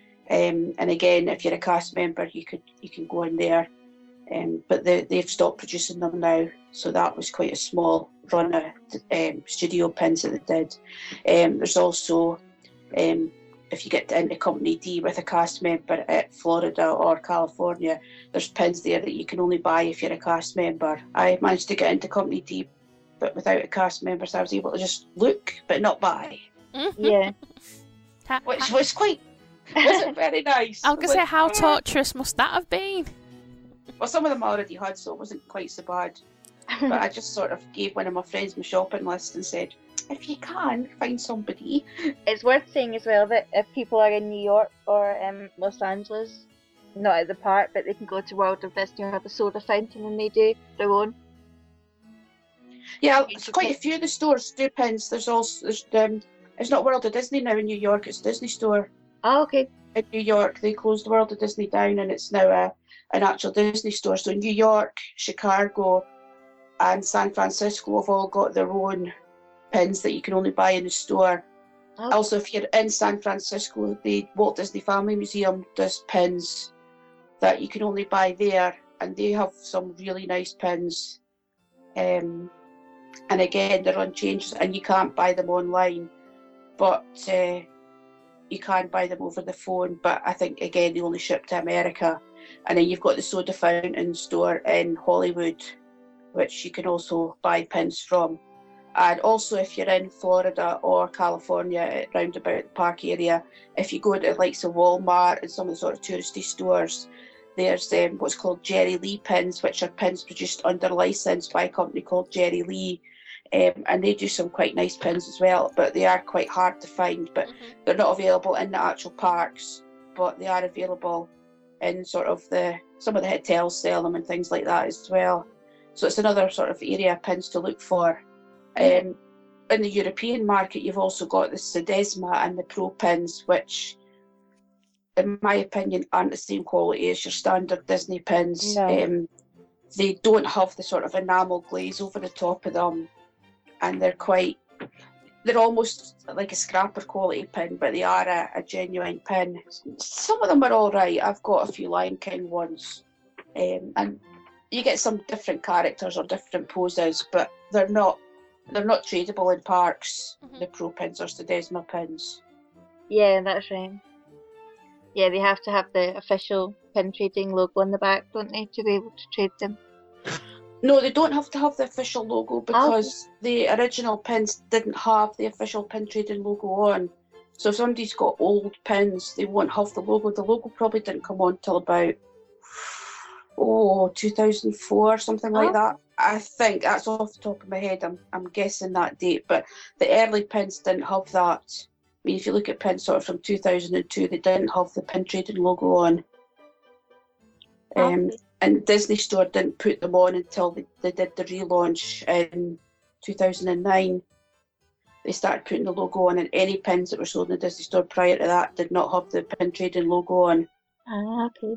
Um, and again, if you're a cast member, you could you can go in there. Um, but they, they've stopped producing them now, so that was quite a small run of um, studio pins that they did. Um, there's also, um, if you get into Company D with a cast member at Florida or California, there's pins there that you can only buy if you're a cast member. I managed to get into Company D, but without a cast member, so I was able to just look but not buy, Yeah. Ha- which ha- was quite wasn't very nice. I was gonna say, Like, how "Ah." torturous must that have been? Well, some of them I already had, so it wasn't quite so bad. But I just sort of gave one of my friends my shopping list and said, if you can, find somebody. It's worth saying as well that if people are in New York or um, Los Angeles, not at the park, but they can go to World of Disney or have a soda fountain and they do their own. Yeah, it's quite a few of the stores do pins. There's also, there's, um, it's not World of Disney now in New York, it's Disney Store. Oh, okay. In New York, they closed the World of Disney down and it's now a, an actual Disney store. So New York, Chicago, and San Francisco have all got their own pins that you can only buy in the store. Oh. Also, if you're in San Francisco, the Walt Disney Family Museum does pins that you can only buy there, and they have some really nice pins. Um, and again, they're unchanged, and you can't buy them online, but uh, you can buy them over the phone. But I think, again, they only ship to America. And then you've got the Soda Fountain store in Hollywood, which you can also buy pins from. And also, if you're in Florida or California, round about the park area, if you go to the likes of Walmart and some of the sort of touristy stores, there's um, what's called Jerry Lee pins, which are pins produced under license by a company called Jerry Lee. Um, and they do some quite nice pins as well, but they are quite hard to find. But Mm-hmm. they're not available in the actual parks, but they are available in sort of the, some of the hotels sell them and things like that as well. So it's another sort of area of pins to look for. Um, in the European market, you've also got the Sedesma and the Pro pins, which, in my opinion, aren't the same quality as your standard Disney pins. No. Um, they don't have the sort of enamel glaze over the top of them, and they're quite, they're almost like a scrapper quality pin, but they are a, a genuine pin. Some of them are all right. I've got a few Lion King ones, um, and you get some different characters or different poses, but they're not they're not tradable in parks. Mhm. The Pro pins or Sedesma pins. Yeah, that's right. Yeah, they have to have the official pin trading logo on the back, don't they, to be able to trade them? No, they don't have to have the official logo because the original pins didn't have the official pin trading logo on. So if somebody's got old pins, they won't have the logo. The logo probably didn't come on till about, oh, two thousand four, something like Oh. that. I think that's off the top of my head. I'm I'm guessing that date, but the early pins didn't have that. I mean, if you look at pins sort of from two thousand two, they didn't have the pin trading logo on. Um, Okay. and Disney Store didn't put them on until they, they did the relaunch in two thousand nine. They started putting the logo on, and any pins that were sold in the Disney Store prior to that did not have the pin trading logo on. Ah, okay.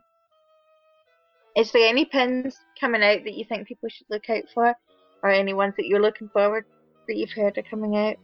Is there any pins coming out that you think people should look out for? Or any ones that you're looking forward that you've heard are coming out?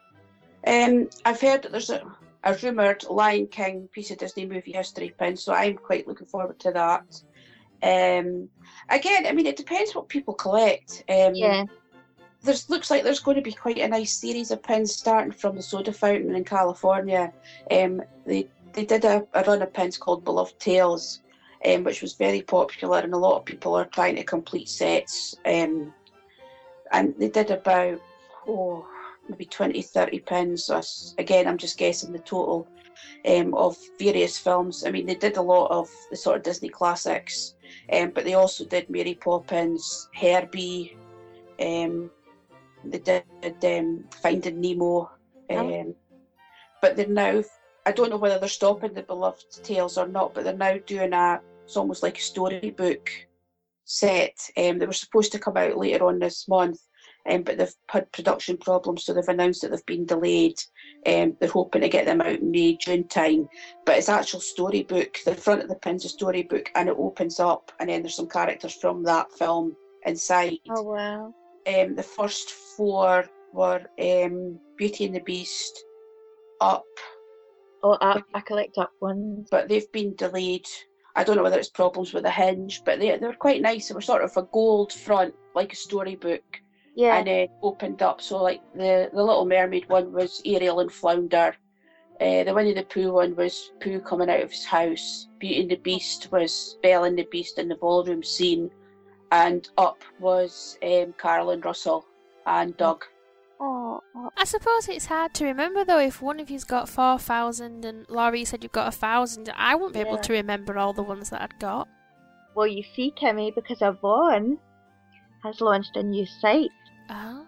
Um, I've heard that there's a, a rumoured Lion King piece of Disney movie history pin, so I'm quite looking forward to that. Um, again, I mean, it depends what people collect. Um, Yeah. There's looks like there's going to be quite a nice series of pins starting from the Soda Fountain in California. Um, they they did a, a run of pins called Beloved Tales, um, which was very popular, and a lot of people are trying to complete sets. Um, and they did about oh maybe twenty, thirty pins. So that's- again, I'm just guessing the total um, of various films. I mean, they did a lot of the sort of Disney classics, um, but they also did Mary Poppins, Herbie. Um, they did um, Finding Nemo, um, but they're now, I don't know whether they're stopping the Beloved Tales or not, but they're now doing a, it's almost like a storybook set. Um, they were supposed to come out later on this month, um, but they've had production problems, so they've announced that they've been delayed. Um, they're hoping to get them out in May, June time, but it's actual storybook. The front of the pin's a storybook, and it opens up, and then there's some characters from that film inside. Oh, wow. Um, the first four were um, Beauty and the Beast, Up, Oh, I, I collect up ones. but they've been delayed. I don't know whether it's problems with the hinge, but they, they were quite nice. They were sort of a gold front, like a storybook, Yeah. and it opened up. So like the, the Little Mermaid one was Ariel and Flounder. Uh, the Winnie the Pooh one was Pooh coming out of his house. Beauty and the Beast was Belle and the Beast in the ballroom scene. And Up was um, Carol and Russell and Doug. Oh, oh, I suppose it's hard to remember though if one of you's got four thousand and Laurie you said you've got a thousand. I wouldn't be able Yeah. to remember all the ones that I'd got. well, you see, Kimmy, because Avon has launched a new site, Oh.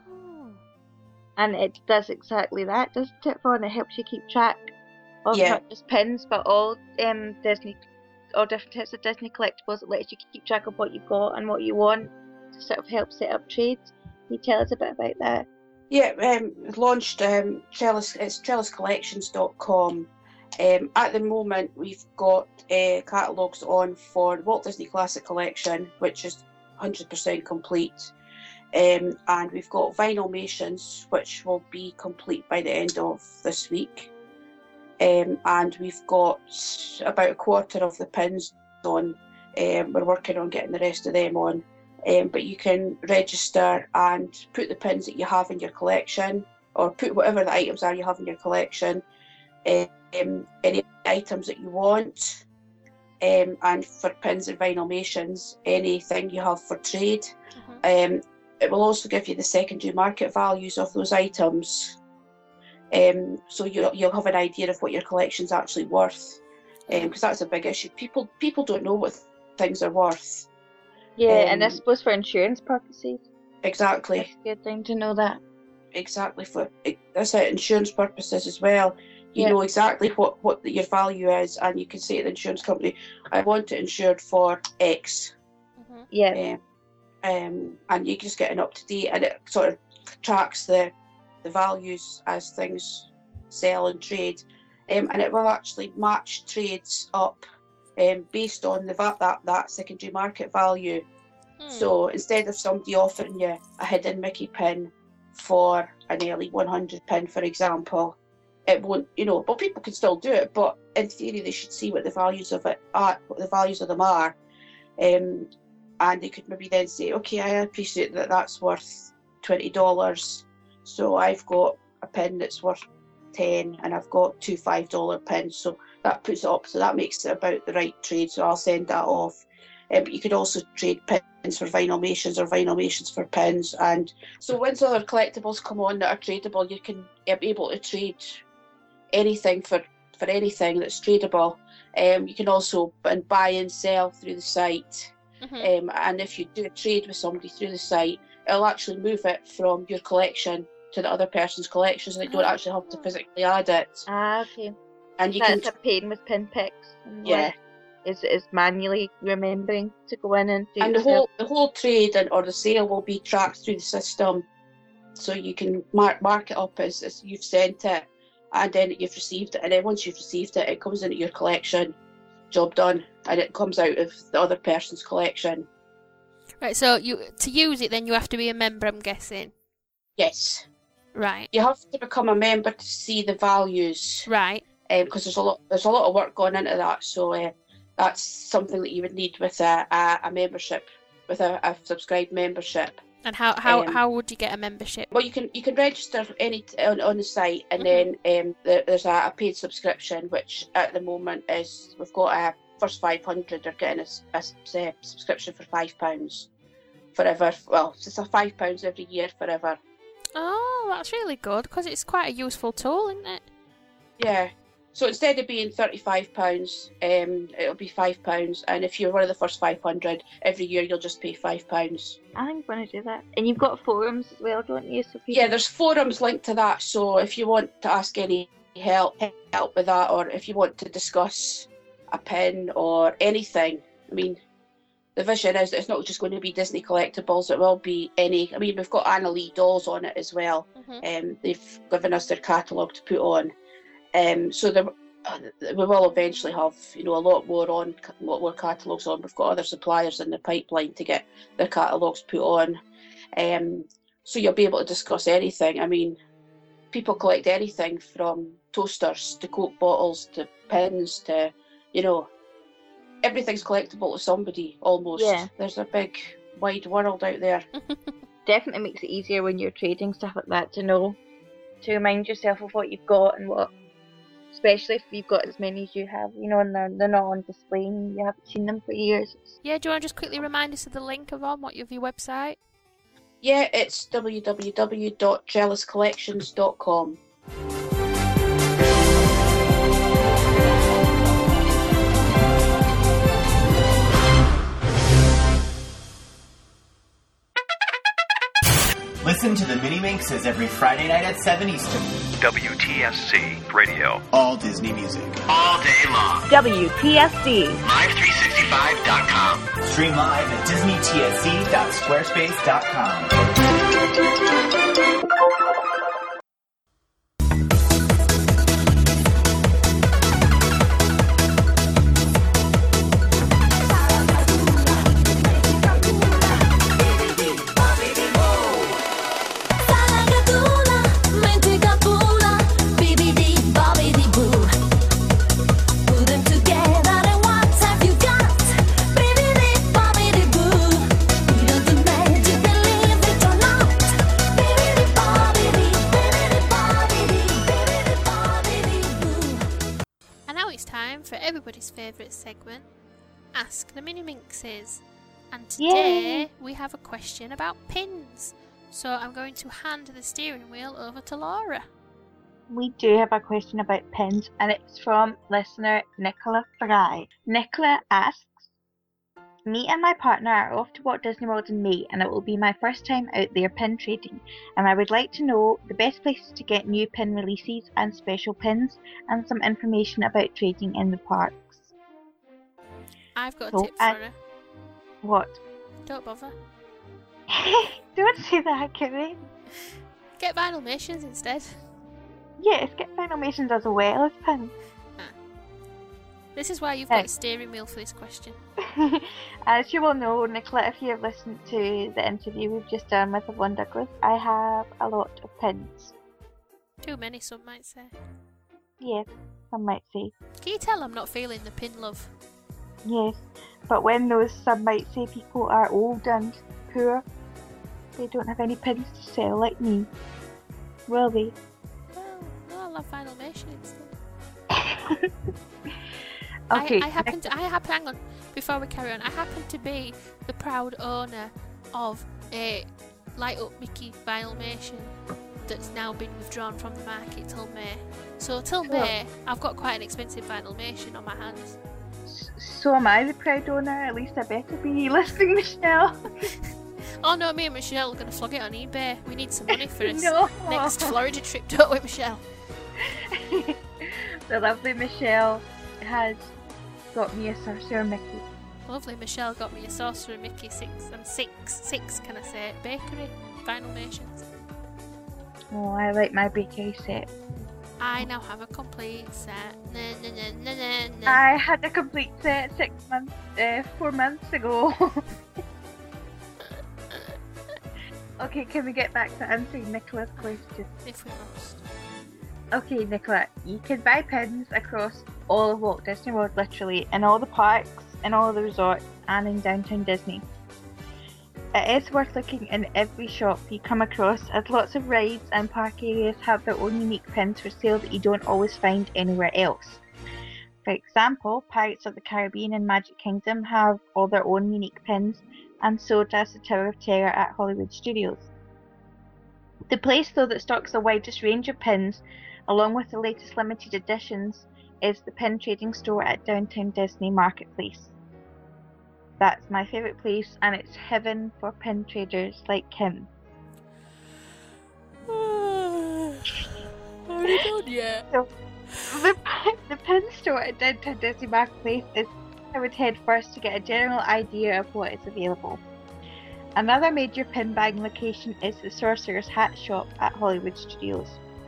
and it does exactly that, doesn't it, Vaughn? It helps you keep track of Yeah. not just pins, but all um Disney, all different types of Disney collectibles. It lets you keep track of what you've got and what you want to sort of help set up trades. Can you tell us a bit about that? Yeah, um, it launched um, Trellis, it's trellis collections dot com. Um, at the moment, we've got uh, catalogues on for Walt Disney Classic Collection, which is one hundred percent complete. Um, and we've got Vinylmations, which will be complete by the end of this week. Um, and we've got about a quarter of the pins on. Um, we're working on getting the rest of them on. Um, but you can register and put the pins that you have in your collection, or put whatever the items are you have in your collection, um, any items that you want, um, and for pins and Vinylmations, anything you have for trade. Mm-hmm. Um, it will also give you the secondary market values of those items, um, so you'll, you'll have an idea of what your collection's actually worth, because um, that's a big issue. People people don't know what things are worth. Yeah, um, and I suppose for insurance purposes. Exactly. It's a good thing to know that. Exactly, for that's it, insurance purposes as well. You yeah. know exactly what, what your value is, and you can say to the insurance company, I want it insured for X. Mm-hmm. Yeah. Um, um, and you just get an up to date, and it sort of tracks the the values as things sell and trade, um, and it will actually match trades up um, based on the va- that that secondary market value. Hmm. So instead of somebody offering you a hidden Mickey pin for an Ellie one hundred pin, for example, it won't, you know, but people can still do it, but in theory they should see what the values of it are, what the values of them are, um, and they could maybe then say, okay, I appreciate that that's worth twenty dollars, so I've got a pin that's worth ten, and I've got two five dollar pins, so that puts it up, so that makes it about the right trade, so I'll send that off. Um, but you could also trade pins for Vinylmations or Vinylmations for pins, and so once other collectibles come on that are tradable, you can be able to trade anything for, for anything that's tradable. Um, you can also and buy and sell through the site, mm-hmm. um, and if you do a trade with somebody through the site, it'll actually move it from your collection to the other person's collection, so they don't actually have to physically add it. Ah, okay. And you That's can a pain with pin picks. And yeah. Like, is is manually remembering to go in and do and the yourself. whole the whole trade and or the sale will be tracked through the system, so you can mark mark it up as, as you've sent it, and then you've received it, and then once you've received it, it comes into your collection. Job done, and it comes out of the other person's collection. Right. So you to use it, then you have to be a member, I'm guessing. Yes. Right. You have to become a member to see the values. Right. Because um, there's a lot there's a lot of work going into that, so. Uh, That's something that you would need with a, a, a membership, with a, a subscribed membership. And how how, um, how would you get a membership? Well, you can you can register any on, on the site, and mm-hmm. then um, there, there's a, a paid subscription, which at the moment is we've got a first five hundred are getting a, a, a subscription for five pounds forever. Well, it's a five pounds every year forever. Oh, that's really good because it's quite a useful tool, isn't it? Yeah. So instead of being thirty-five pounds, um, it'll be five pounds. And if you're one of the first five hundred, every year you'll just pay five pounds. I think I'm going to do that. And you've got forums as well, don't you? So people... Yeah, there's forums linked to that. So if you want to ask any help, help with that, or if you want to discuss a pin or anything, I mean, the vision is that it's not just going to be Disney collectibles. It will be any. I mean, we've got Anna Lee dolls on it as well. Mm-hmm. Um, they've given us their catalogue to put on. Um, so there, we will eventually have, you know, a lot more on, a lot more catalogues on. We've got other suppliers in the pipeline to get their catalogues put on. Um, so you'll be able to discuss anything. I mean, people collect anything from toasters to Coke bottles to pins to, you know, everything's collectible to somebody almost. Yeah. There's a big wide world out there. Definitely makes it easier when you're trading stuff like that to know, to remind yourself of what you've got and what. Especially if you've got as many as you have, you know, and they're, they're not on display and you haven't seen them for years. Yeah, do you want to just quickly remind us of the link of on what of your website? Yeah, it's w w w dot jealous collections dot com. Listen to the Mini Minxes every Friday night at seven Eastern. W T S C Radio. All Disney music. All day long. W T S C. Live three sixty-five dot com. Stream live at disney t s c dot squarespace dot com. Together and what have you got? Baby, baby, baby, boo. You don't do for everybody's favourite segment, Ask the Mini Minxes. And today Yay! we have a question about pins. So I'm going to hand the steering wheel over to Laura. We do have a question about pins, and it's from listener Nicola Fry. Nicola asks, me and my partner are off to Walt Disney World in May, and it will be my first time out there pin trading, and I would like to know the best places to get new pin releases and special pins, and some information about trading in the parks. I've got a So, tip for uh, her. What? Don't bother. Don't say that, Kimmy. Get Vinylmations instead. Yes, get Vinylmations as well as pins. This is why you've Hey. got a steering wheel for this question. As you will know, Nicola, if you have listened to the interview we've just done with Yvonne Douglas, I have a lot of pins. Too many, some might say. Yes, some might say. Can you tell I'm not feeling the pin love? Yes, but when those some might say people are old and poor, they don't have any pins to sell like me, will they? Well, no, I love Vinylmations. Okay. I, I happen to, I happen, hang on, before we carry on, I happen to be the proud owner of a Light Up Mickey Vinylmation that's now been withdrawn from the market till May. So till Cool. May, I've got quite an expensive Vinylmation on my hands. So am I the proud owner? At least I better be listening, Michelle. Oh no, me and Michelle are going to flog it on eBay. We need some money for us No. next Florida trip, don't we, Michelle? The lovely Michelle has got me a Sorcerer Mickey. Lovely Michelle got me a Sorcerer Mickey six and six, six can I say, bakery Vinylmations. Oh, I like my bakery set. I now have a complete set. Na, na, na, na, na, na. I had a complete set six months, uh, four months ago. Okay, can we get back to answering Nicola's question? If we must. Okay, Nicola, you can buy pins across all of Walt Disney World, literally, in all the parks, in all the resorts, and in downtown Disney. It is worth looking in every shop you come across, as lots of rides and park areas have their own unique pins for sale that you don't always find anywhere else. For example, Pirates of the Caribbean and Magic Kingdom have all their own unique pins, and so does the Tower of Terror at Hollywood Studios. The place, though, that stocks the widest range of pins, along with the latest limited editions, is the pin trading store at Downtown Disney Marketplace. That's my favourite place, and it's heaven for pin traders like Kim. Are you done yet? So, the, the pin store at Downtown Disney Marketplace is I would head first to get a general idea of what is available. Another major pin buying location is the Sorcerer's Hat Shop at Hollywood Studios.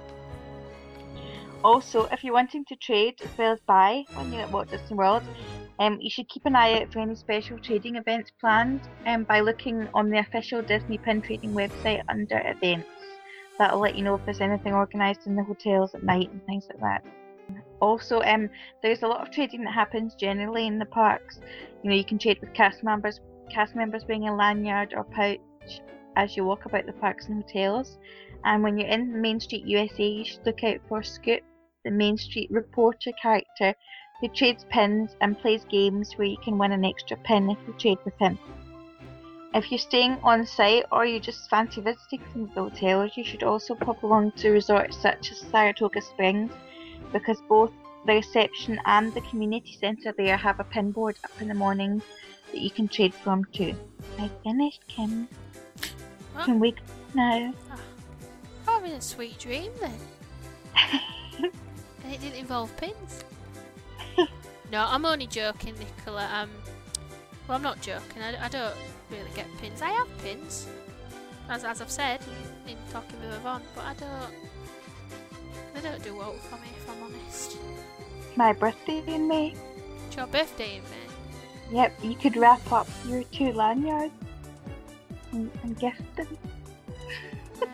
Also, if you're wanting to trade as well as buy when you're at Walt Disney World, um, you should keep an eye out for any special trading events planned um, by looking on the official Disney Pin Trading website under events. That'll let you know if there's anything organised in the hotels at night and things like that. Also, um, there's a lot of trading that happens generally in the parks. You know, you can trade with cast members, cast members bringing a lanyard or pouch as you walk about the parks and hotels. And when you're in Main Street U S A, you should look out for Scoop, the Main Street reporter character who trades pins and plays games where you can win an extra pin if you trade with him. If you're staying on site or you just fancy visiting some of the hotels, you should also pop along to resorts such as Saratoga Springs, because both the reception and the community centre there have a pin board up in the morning that you can trade from too. I finished, Kim. What? Can we go now? Oh, I'm having a sweet dream then. And it didn't involve pins. No, I'm only joking, Nicola. Um, well, I'm not joking. I, I don't really get pins. I have pins, as as I've said in, in talking with Yvonne, but I don't. They don't do well for me, if I'm honest. My birthday in May. It's your birthday in May. Yep, you could wrap up your two lanyards and, and gift them. Uh,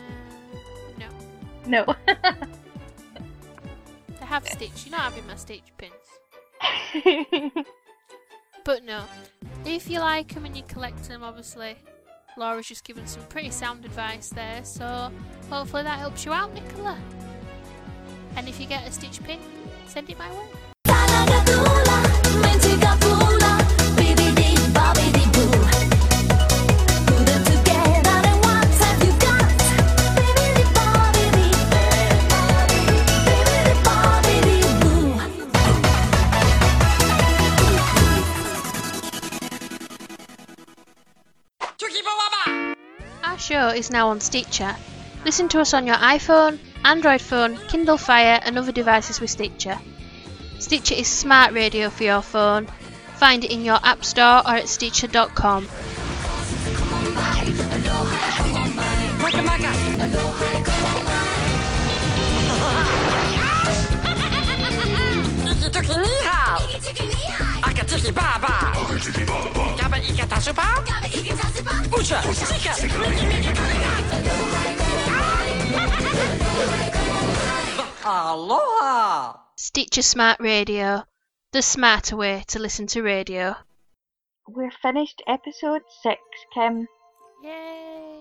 no. No. I have Stitch. You're not having my Stitch pins. But no. If you like them and you collect them, obviously, Laura's just given some pretty sound advice there, so hopefully that helps you out, Nicola. And if you get a Stitch pin, send it my way. is now on Stitcher. Listen to us on your iPhone, Android phone, Kindle Fire and other devices with Stitcher. Stitcher is smart radio for your phone. Find it in your app store or at stitcher dot com. Aloha! Stitcher Smart Radio, the smarter way to listen to radio. We're finished episode six, Kim. Yay!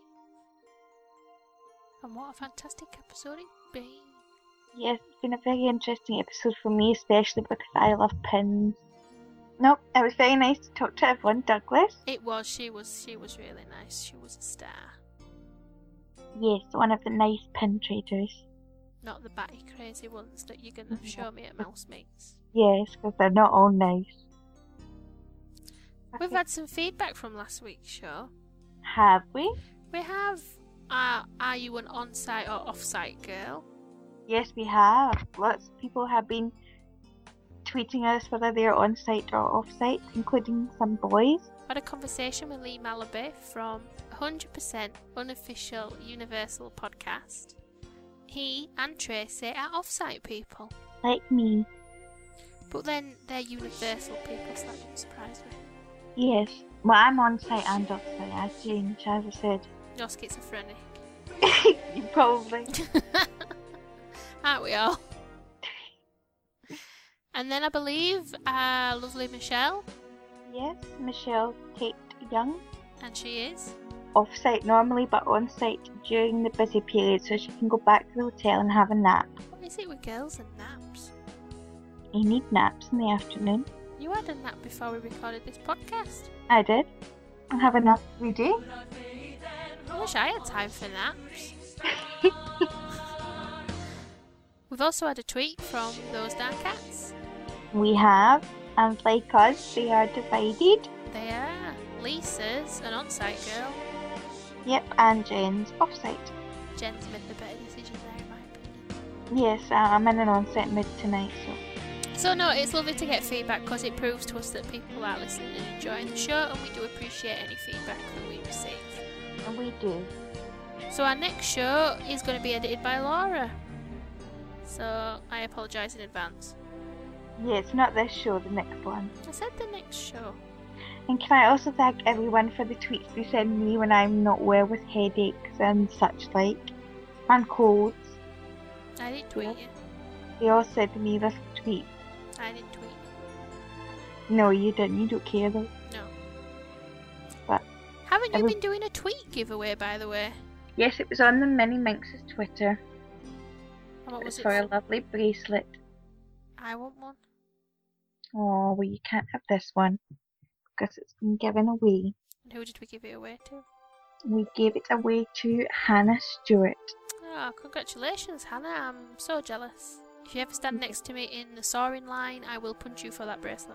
And what a fantastic episode it's been. Yes, it's been a very interesting episode for me, especially because I love pins. Nope, it was very nice to talk to everyone. Douglas? It was, she was, she was really nice. She was a star. Yes, one of the nice pin traders. Not the batty crazy ones that you're gonna show me at Mouse Meets. Yes, because they're not all nice. We've had some feedback from last week's show. Have we? We have. Uh, are you an on-site or off-site girl? Yes, we have. Lots of people have been tweeting us whether they're on-site or off-site, including some boys. I had a conversation with Lee Malaby from one hundred percent Unofficial Universal Podcast. He and Tracy are off-site people. Like me. But then they're Universal people, so that doesn't surprise me. Yes. Well, I'm on-site and off-site. I change, as I said. You're schizophrenic. You probably. Aren't we all? And then I believe uh, lovely Michelle. Yes, Michelle Tate Young. And she is? Off-site normally, but on-site during the busy period, so she can go back to the hotel and have a nap. What is it with girls and naps? You need naps in the afternoon. You had a nap before we recorded this podcast. I did. I have a nap every day. I wish I had time for naps. We've also had a tweet from Those Dark Cats. We have, and like us, they are divided. They are. Lisa's an on-site girl. Yep, and Jen's off-site. Jen's made the better decision there, in my opinion. Yes, uh, I'm in an on-site mood tonight, so... So no, it's lovely to get feedback because it proves to us that people are listening and enjoying the show, and we do appreciate any feedback that we receive. And we do. So our next show is going to be edited by Laura. So I apologise in advance. Yeah, it's not this show, the next one. I said the next show. And can I also thank everyone for the tweets they send me when I'm not well with headaches and such like, and colds. I didn't tweet Yeah. you. They all sent me this tweet. I didn't tweet No, you didn't. You don't care though. you. No. But Haven't you every- been doing a tweet giveaway, by the way? Yes, it was on the Mini Minx's Twitter. And what It was was it for a for? lovely bracelet. I want one. Oh, well, you can't have this one because it's been given away. And who did we give it away to? We gave it away to Hannah Stewart. Oh, congratulations, Hannah. I'm so jealous. If you ever stand next to me in the soaring line, I will punch you for that bracelet.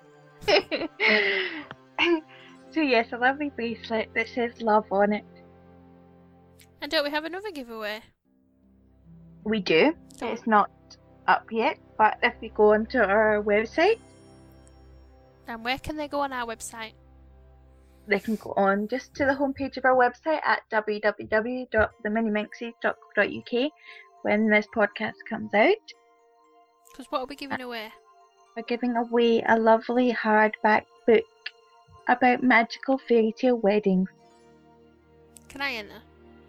So yes, a lovely bracelet that says love on it. And don't we have another giveaway? We do. Oh. It's not up yet, but if we go onto our website, And where can they go on our website? they can go on just to the homepage of our website at w w w dot the mini minxies dot co dot u k when this podcast comes out. Because what are we giving away? We're giving away a lovely hardback book about magical fairy tale weddings. Can I enter?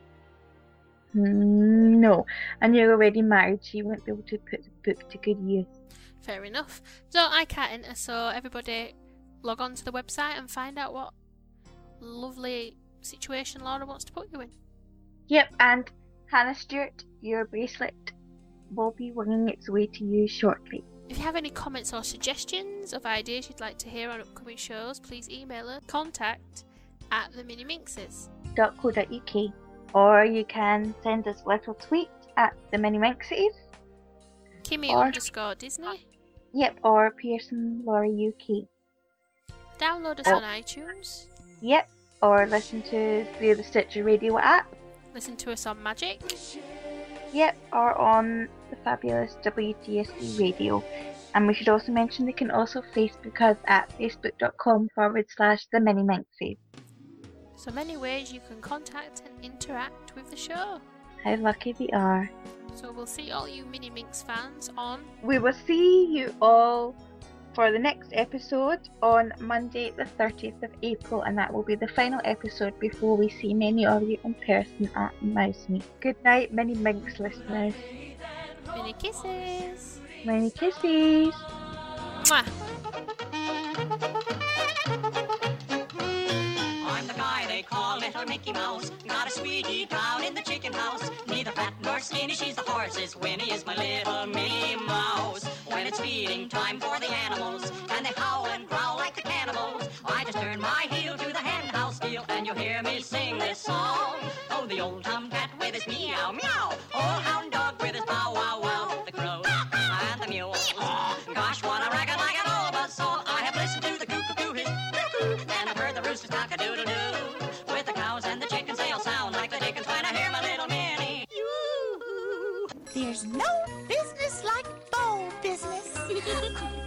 Mm, no, and you're already married, so you won't be able to put the book to good use. Fair enough. So I can't enter, so everybody log on to the website and find out what lovely situation Laura wants to put you in. Yep, and Hannah Stewart, your bracelet will be winging its way to you shortly. If you have any comments or suggestions of ideas you'd like to hear on upcoming shows, please email us contact at the mini minxes. .co.uk, or you can send us a little tweet at the Mini Minxies. Kimmy Or- underscore Disney. Yep, or Pearson Laura U K. Download us Oh. on iTunes. Yep, or listen to us via the Stitcher Radio app. Listen to us on Magic. Yep, or on the fabulous W T S C Radio. And we should also mention they can also Facebook us at facebook.com forward slash the Mini Minxies. So many ways you can contact and interact with the show. How lucky we are. So we'll see all you Mini Minx fans on... We will see you all for the next episode on Monday the thirtieth of April, and that will be the final episode before we see many of you in person at Mouse Meet. Good night, Mini Minx listeners. Many kisses. Many kisses. Mwah. I'm the guy they call Little Mickey Mouse. Got a sweetie down in the chicken house. Neither fat nor skinny, she's the horse's. Winnie is my little Minnie Mouse. When it's feeding time for the animals, and they howl and growl like the cannibals, I just turn my heel to the hen house deal, and you'll hear me sing this song. Oh, the old tomcat with his meow meow, old hound dog with his bow wow wow, the crow and the mule. Gosh, what a racket like an all buzz saw. I have listened to the cuckoo his cuckoo, and I've heard the rooster's cock a doodle doo. With the cows and the chickens, they'll sound like the dickens when I hear my little Minnie. There's no business like ball business.